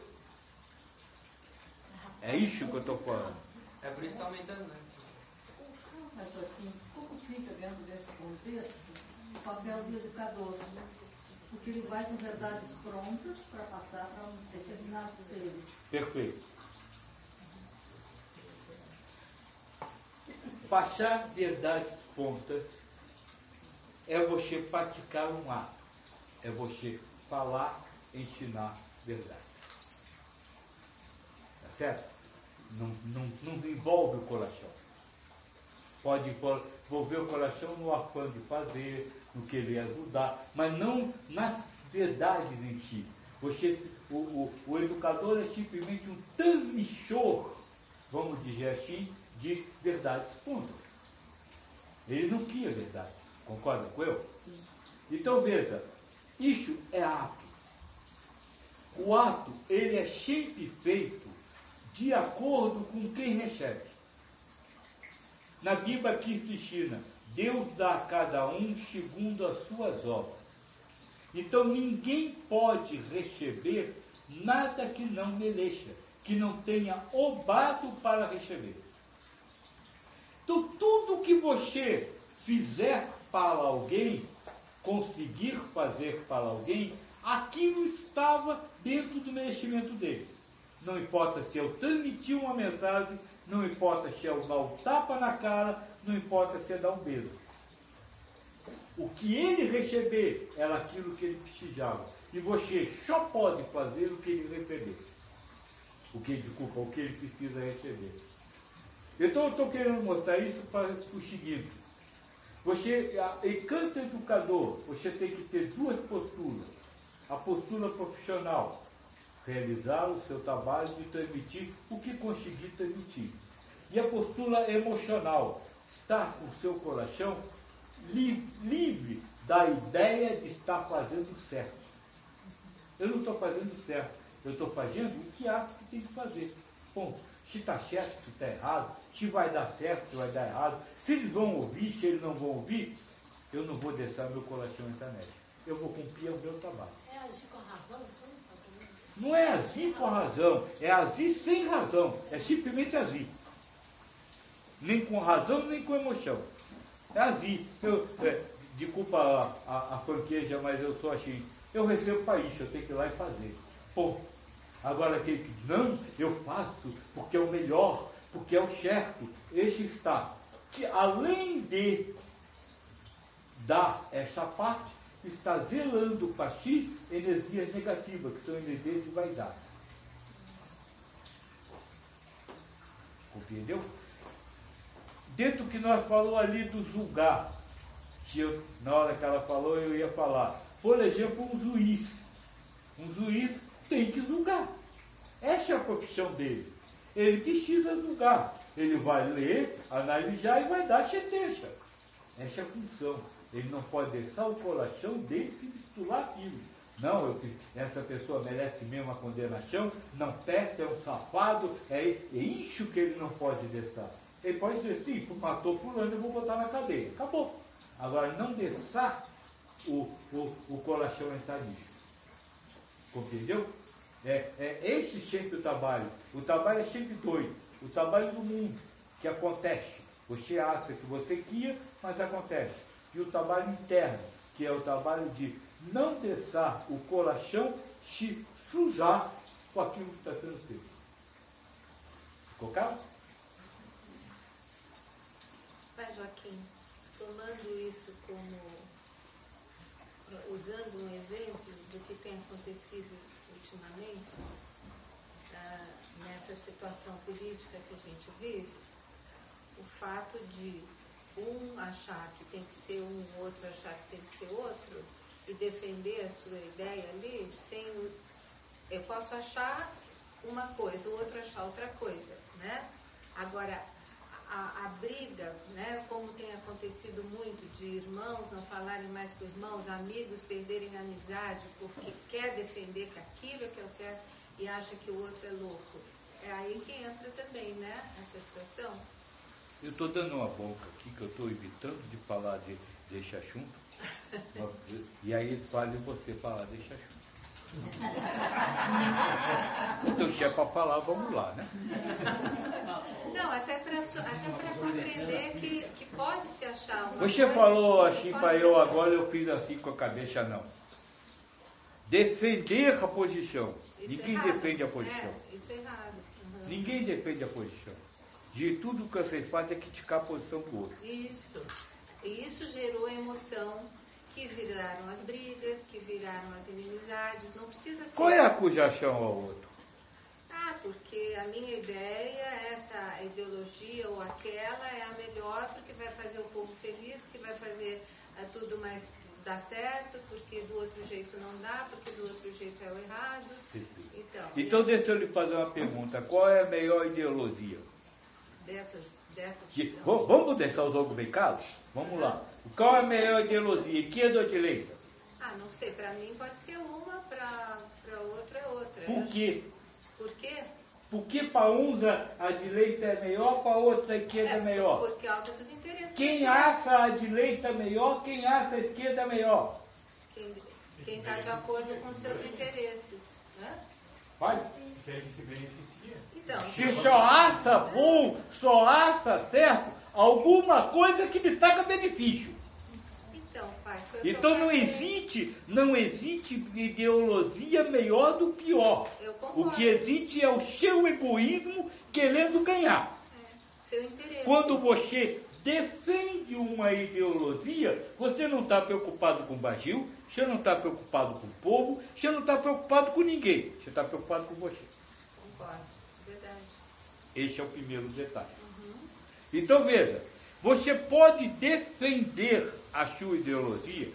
É isso que eu estou falando. É por isso que está aumentando, né? Como fica dentro desse contexto o papel do educador? Porque ele vai com verdades prontas para passar para um determinado ser. Perfeito. Passar verdades prontas é você praticar um ato. É você falar, ensinar verdade. Tá certo? Não envolve o coração. Pode envolver o coração no afã de fazer, no querer ajudar, mas não nas verdades em si. O educador é simplesmente um transmissor, vamos dizer assim, de verdades prontas. Ele não cria verdade. Concorda com eu? Então veja, isso é ato. O ato, ele é sempre feito de acordo com quem recebe. Na Bíblia Cristo ensina, Deus dá a cada um segundo as suas obras. Então ninguém pode receber nada que não mereça, que não tenha obado para receber. Então tudo que você fizer para alguém, conseguir fazer para alguém, aquilo estava dentro do merecimento dele. Não importa se eu transmitir uma mensagem, não importa se eu dar um tapa na cara, não importa se eu dar um beijo. O que ele receber era aquilo que ele precisava. E você só pode fazer o que ele receber. O que ele precisa receber. Então eu estou querendo mostrar isso para o seguinte. Você, enquanto educador, você tem que ter duas posturas. A postura profissional, realizar o seu trabalho de transmitir o que conseguir transmitir. E a postura emocional, estar com o seu coração livre da ideia de estar fazendo certo. Eu não estou fazendo certo, eu estou fazendo o que acho que tem que fazer. Ponto. Se está certo, se está errado, se vai dar certo, se vai dar errado, se eles vão ouvir, se eles não vão ouvir, eu não vou deixar meu coração entrar nessa. Eu vou cumprir o meu trabalho. É agir com razão? Não é agir com razão, é agir sem razão, é simplesmente agir. Nem com razão, nem com emoção. É agir. Desculpa a franqueja, mas eu sou assim. Eu recebo para isso, eu tenho que ir lá e fazer. Pô. Agora aquele que não, eu faço porque é o melhor, porque é o certo. Esse está. Que além de dar essa parte, está zelando para si energias negativas, que são energias de vaidade. Compreendeu? Dentro do que nós falamos ali do julgar, que na hora que ela falou, eu ia falar. Por exemplo, um juiz. Um juiz tem que julgar. Essa é a profissão dele. Ele precisa julgar. Ele vai ler, analisar e vai dar chetecha. Essa é a função. Ele não pode deixar o coração dele se misturar aquilo. Não, essa pessoa merece mesmo a condenação, não presta, é um safado, é isso que ele não pode deixar. Ele pode dizer assim, matou fulano, eu vou botar na cadeia. Acabou. Agora, não deixar o coração entrar nisso. Compreendeu? É esse sempre o trabalho. O trabalho é sempre doido. O trabalho do mundo, que acontece. Você acha que você quer, mas acontece. E o trabalho interno, que é o trabalho de não deixar o coração se sujar com aquilo que está sendo feito. Ficou claro? Pai Joaquim, tomando isso como, usando um exemplo do que tem acontecido ultimamente, nessa situação política que a gente vive, o fato de um achar que tem que ser um, o outro achar que tem que ser outro, e defender a sua ideia ali, eu posso achar uma coisa, o outro achar outra coisa, né? Agora, a briga, né, como tem acontecido muito, de irmãos não falarem mais com irmãos, amigos perderem a amizade porque quer defender que aquilo é que é o certo e acha que o outro é louco. É aí que entra também, né, essa situação. Eu estou dando uma boca aqui, que eu estou evitando de falar desse assunto, e aí vale você falar desse assunto. Então, se é para falar, vamos lá, né? Não, até para compreender que pode se achar uma Você coisa, falou assim para eu agora, eu fiz assim com a cabeça, não. Defender a posição. Isso Ninguém errado. defende a posição. Isso é errado. Uhum. Ninguém defende a posição. De tudo que vocês fazem é criticar a posição do outro. Isso. E isso gerou emoção, que viraram as brigas, que viraram as inimizades. Não precisa ser. Qual é a acusação ao outro? Porque a minha ideia, essa ideologia ou aquela é a melhor, porque vai fazer o povo feliz, porque vai fazer tudo mais dar certo, porque do outro jeito não dá, porque do outro jeito é o errado. Então deixa eu lhe fazer uma pergunta. Qual é a melhor ideologia? Dessas Vamos deixar o jogo bem claro? Vamos lá. Qual é a melhor ideologia? Esquerda ou direita? Não sei. Para mim pode ser uma, para outra é outra. Por quê? Por quê? Porque para uns a direita é melhor, para outros a esquerda é melhor. Por causa dos interesses. Quem acha a direita melhor, quem acha a esquerda melhor? Quem está de acordo com seus interesses. Né? Faz. Quem que se beneficia. Então, se só acha bom, só acha certo, alguma coisa que lhe traga benefício. Então, pai, então não existe ideologia melhor do que pior. O que existe é o seu egoísmo querendo ganhar. Seu interesse. Quando você defende uma ideologia, você não está preocupado com o Brasil, você não está preocupado com o povo, você não está preocupado com ninguém, você está preocupado com você. Concordo, verdade. Esse é o primeiro detalhe. Então veja, você pode defender a sua ideologia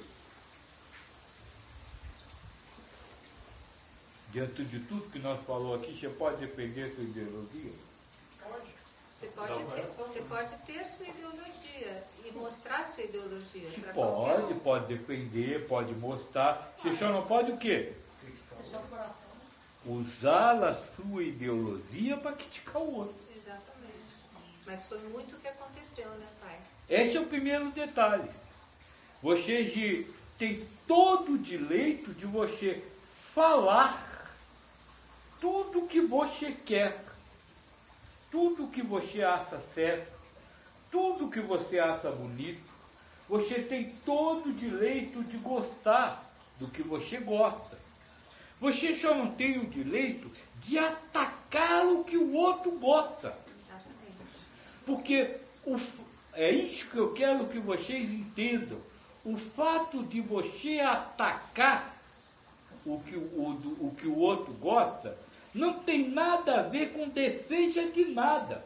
diante de tudo que nós falamos aqui, você pode defender a sua ideologia? Pode. Você pode ter sua ideologia e mostrar sua ideologia. Pode defender, pode mostrar. Você só não pode o quê? Fechar o coração. Usar a sua ideologia para criticar o outro. Exatamente. Mas foi muito o que aconteceu, né, pai? Esse é o primeiro detalhe. Você tem todo o direito de você falar tudo que você quer, tudo que você acha certo, tudo que você acha bonito. Você tem todo o direito de gostar do que você gosta. Você só não tem o direito de atacar o que o outro gosta. Porque é isso que eu quero que vocês entendam. O fato de você atacar o que o outro gosta não tem nada a ver com defesa de nada.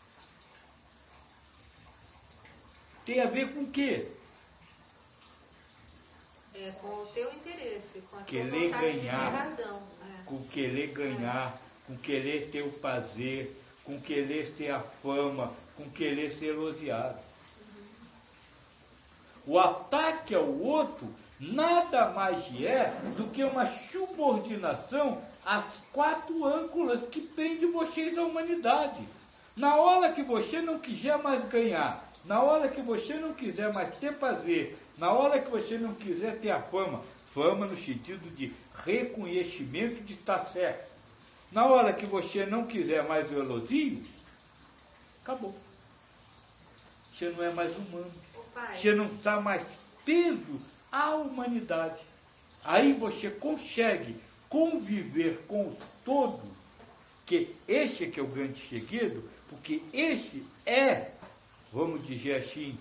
Tem a ver com o quê? Com o teu interesse, com a tua querer vontade ganhar, de ter razão. Com querer ganhar, com querer ter o prazer, com querer ter a fama, com querer ser elogiado. O ataque ao outro nada mais é do que uma subordinação às 4 âncoras que prendem vocês da humanidade. Na hora que você não quiser mais ganhar, na hora que você não quiser mais ter prazer, na hora que você não quiser ter a fama, fama no sentido de reconhecimento de estar certo, na hora que você não quiser mais o elogio, acabou. Você não é mais humano. Você não está mais preso à humanidade. Aí você consegue conviver com os todos, que esse é que é o grande segredo, porque esse é, vamos dizer assim,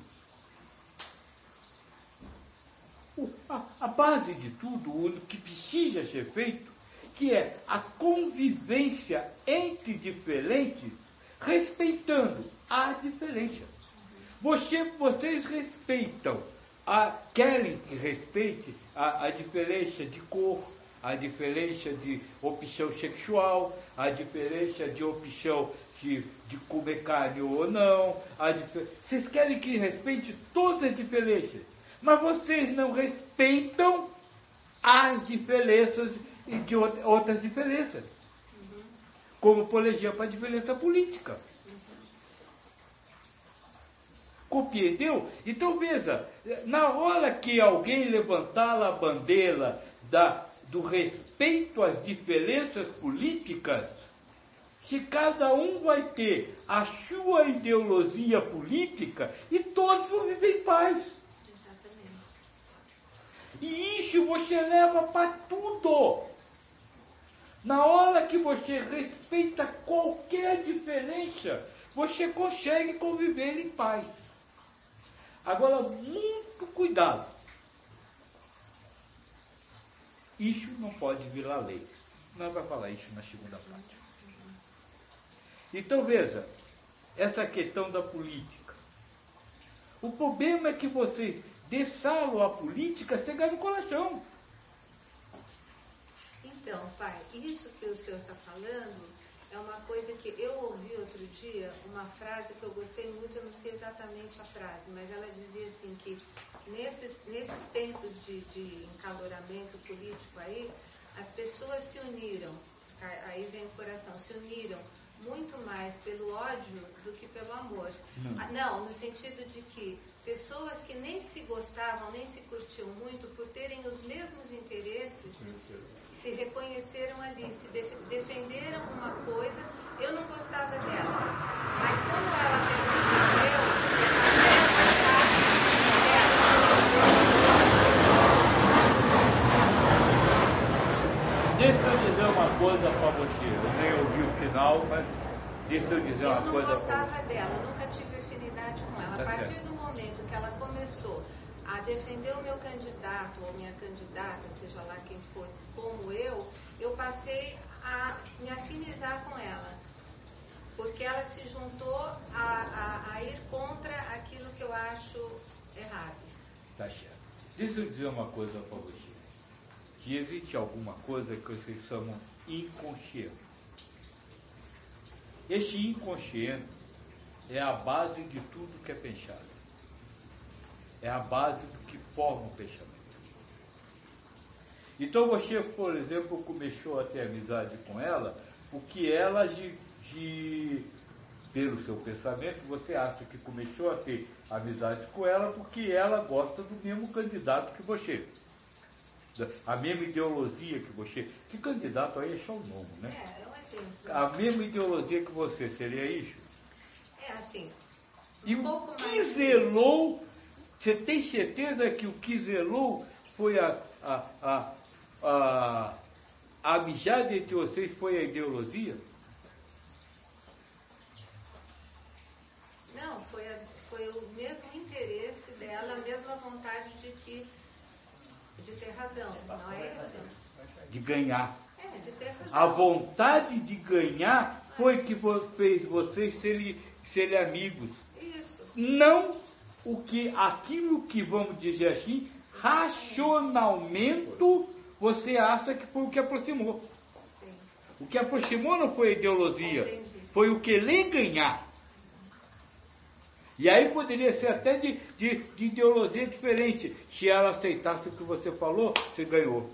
a base de tudo, o que precisa ser feito, que é a convivência entre diferentes, respeitando a diferença. Vocês respeitam, querem que respeite a diferença de cor, a diferença de opção sexual, a diferença de opção de comer carne ou não. Vocês querem que respeite todas as diferenças, mas vocês não respeitam as diferenças de outras diferenças. Como, por exemplo, a diferença política. Compreendeu? Então veja, na hora que alguém levantar a bandeira do respeito às diferenças políticas, se cada um vai ter a sua ideologia política e todos vão viver em paz. Exatamente. E isso você leva para tudo. Na hora que você respeita qualquer diferença, você consegue conviver em paz. Agora, muito cuidado. Isso não pode virar lei. Nós vamos falar isso na segunda parte. Então, veja, essa questão da política. O problema é que vocês deixaram a política chegar no coração. Então, pai, isso que o senhor está falando é uma coisa que eu ouvi outro dia, uma frase que eu gostei muito, eu não sei exatamente a frase, mas ela dizia assim que nesses tempos de encaloramento político aí, as pessoas se uniram, aí vem o coração, se uniram muito mais pelo ódio do que pelo amor. Não, no sentido de que pessoas que nem se gostavam, nem se curtiam muito, por terem os mesmos interesses, se reconheceram ali, se defenderam uma coisa. Eu não gostava dela, mas como ela pensa como eu, Deixa eu dizer uma coisa para você. Eu nem ouvi o final, mas deixa eu dizer uma coisa para você. Eu não gostava dela, nunca tive afinidade com ela. A partir do momento que ela começou a defender o meu candidato ou minha candidata, seja lá quem fosse, como eu passei a me afinizar com ela. Porque ela se juntou a ir contra aquilo que eu acho errado. Tá certo. Deixa eu dizer uma coisa para você. Que existe alguma coisa que vocês chamam inconsciente. Este inconsciente é a base de tudo que é pensado. É a base do que forma o pensamento. Então você, por exemplo, começou a ter amizade com ela, porque ela, pelo seu pensamento, você acha que começou a ter amizade com ela porque ela gosta do mesmo candidato que você. A mesma ideologia que você. Que candidato aí é só o nome, né? É um exemplo. A mesma ideologia que você, seria isso? É assim. E o que zelou, você tem certeza que o que zelou foi a amizade entre vocês, foi a ideologia? Não, foi o mesmo interesse dela, a mesma vontade de ter razão, não é isso? De ganhar. De ter razão. A vontade de ganhar foi que fez vocês serem amigos. Isso. Não aquilo que, vamos dizer assim, racionalmente você acha que foi o que aproximou. Sim. O que aproximou não foi a ideologia. Entendi. foi o querer ganhar. E aí poderia ser até de ideologia diferente. Se ela aceitasse o que você falou, você ganhou.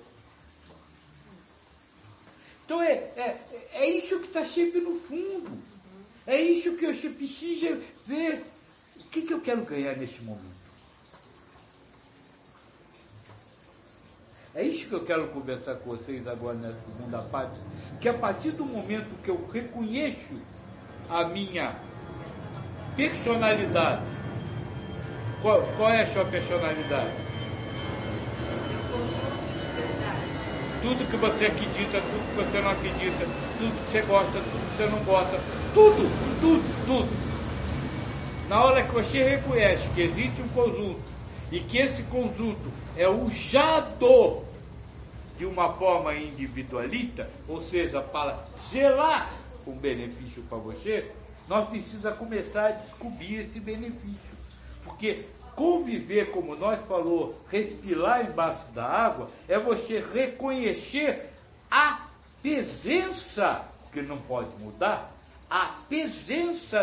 Então é isso que está sempre no fundo. É isso que eu preciso ver. O que eu quero ganhar neste momento? É isso que eu quero conversar com vocês agora nessa segunda parte. Que a partir do momento que eu reconheço a minha personalidade. Qual é a sua personalidade? Tudo que você acredita, tudo que você não acredita, tudo que você gosta, tudo que você não gosta, tudo. Na hora que você reconhece que existe um conjunto e que esse conjunto é usado de uma forma individualista, ou seja, para gerar um benefício para você, nós precisamos começar a descobrir esse benefício. Porque conviver, como nós falou, respirar embaixo da água, é você reconhecer a presença, que não pode mudar, a presença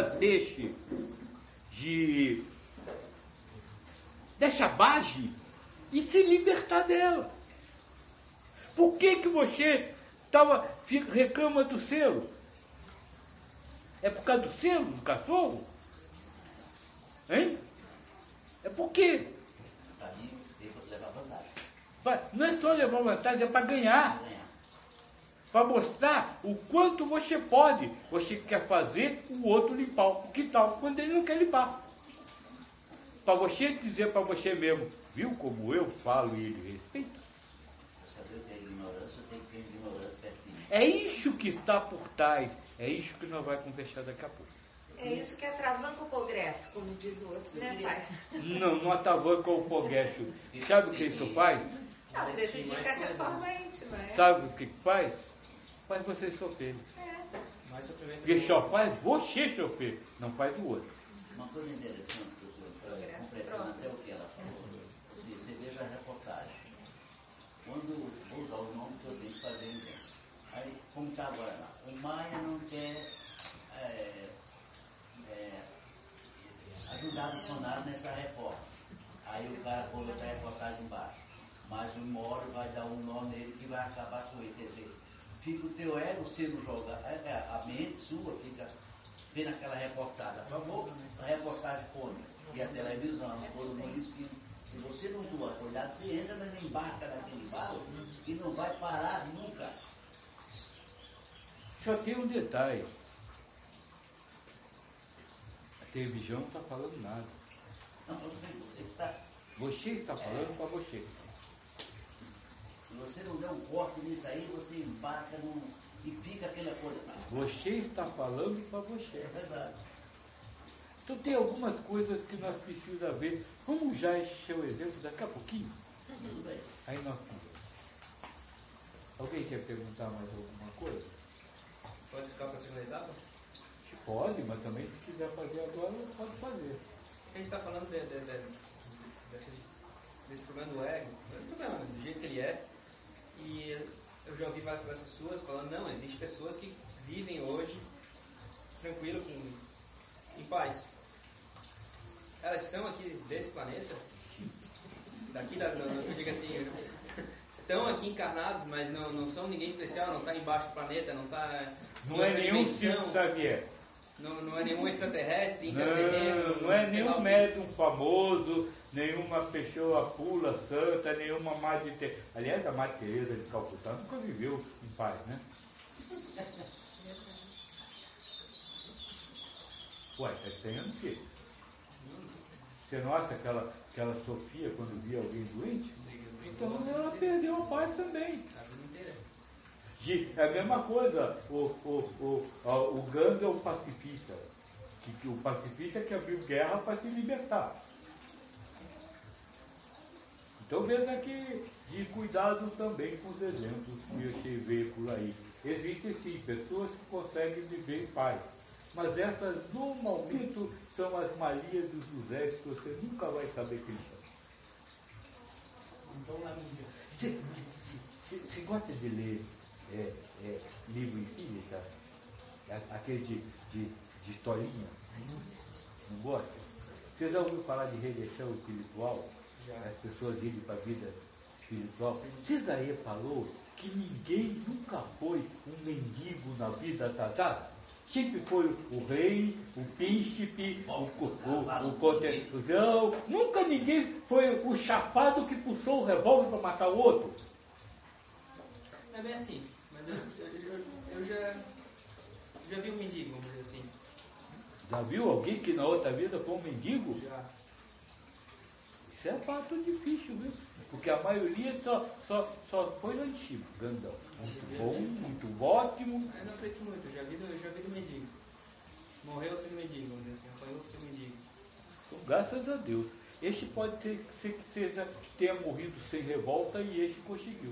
dessa base e se libertar dela. Por que você reclama do selo? É por causa do selo do cachorro? Hein? É por quê? Levar vantagem. Não é só levar vantagem, é para ganhar. Para mostrar o quanto você pode. Você quer fazer o outro limpar o quintal quando ele não quer limpar. Para você dizer para você mesmo, viu como eu falo e ele respeita? Saber o que é ignorância, tem que ter ignorância pertinho. É isso que está por trás. É isso que nós vamos conversar daqui a pouco. É isso que atravanca o progresso, como diz o outro, né, pai? Não atravanca o progresso. Sabe o que isso faz? Não, prejudica a reforma íntima. Sabe o que faz? Faz você sofrer. Mais sofrimento. Porque só faz você sofrer, não faz o outro. Uma coisa interessante, professor, completando até o que ela falou, você veja a reportagem. Quando vou usar o nome que eu tenho que fazer então. Aí, como está agora lá, o Maia não quer ajudar a Bolsonaro nessa reforma. Aí o cara coloca a reportagem embaixo. Mas o Moro vai dar um nó nele que vai acabar com ele. Quer dizer, fica o teu ego sendo jogado, a mente sua fica vendo aquela reportagem a favor, a reportagem contra. E a televisão, todo mundo em cima. Se você não doar cuidado, você entra na embarca daquele barco e não vai parar nunca. Só tem um detalhe. A televisão não está falando nada. Não, você está. Você está falando para você. Se você não der um corte nisso aí, você embarca e fica aquela coisa. Você está falando para você. É verdade. Então tem algumas coisas que nós precisamos ver. Vamos usar esse seu exemplo daqui a pouquinho? Tudo bem. Aí nós conversamos. Alguém quer perguntar mais alguma coisa? Pode ficar para a segunda etapa? Pode, mas também se quiser fazer agora, pode fazer. A gente está falando desse problema do ego, do jeito que ele é, e eu já ouvi várias conversas suas falando, não, existem pessoas que vivem hoje tranquilo, em paz. Elas são aqui desse planeta, eu digo assim, estão aqui encarnados, mas não são ninguém especial, não está embaixo do planeta, não está... Não é nenhum Chico Xavier. Não é nenhum extraterrestre, não é nenhum médium famoso, nenhuma pessoa pula, santa, nenhuma Madre Teresa. Aliás, a Madre Teresa de Calcutá nunca viveu em paz, né? Ué, está estranhando o quê? Você não acha aquela Sofia, quando via alguém doente? Então ela perdeu a paz também. É a mesma coisa, o Gandhi é o pacifista. O pacifista que abriu guerra para se libertar. Então veja que de cuidado também com os exemplos que você vê por aí. Existem sim pessoas que conseguem viver em paz. Mas essas normalmente são as Marias dos José que você nunca vai saber quem são. Você gosta de ler livro espírita? aquele de historinha. Não gosta? Vocês já ouviram falar de regressão espiritual? As pessoas irem para a vida espiritual. Cisaê falou que ninguém nunca foi um mendigo na vida tratada. Sempre foi o rei, o príncipe, o cortesão. Nunca ninguém foi o chafado que puxou o revólver para matar o outro. Não é bem assim, mas eu já vi um mendigo, vamos dizer assim. Já viu alguém que na outra vida foi um mendigo? Já. Isso é fato difícil, viu? Porque a maioria só foi lá em cima, grandão. Muito bom, muito ótimo. Eu não acredito muito, eu já vi do mendigo. Morreu sendo mendigo, vamos dizer assim, apanhou por ser mendigo. Então, graças a Deus. Este pode ser que tenha morrido sem revolta e este conseguiu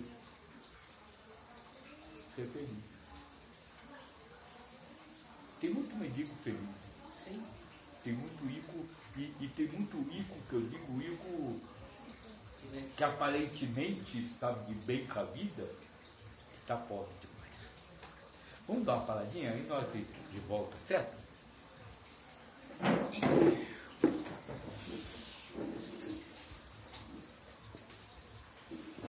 ser feliz. Tem muito mendigo feliz. Sim. Tem muito rico, e tem muito rico, que eu digo rico, que aparentemente está de bem com a vida, está pobre demais. Vamos dar uma paradinha aí, nós de volta, certo?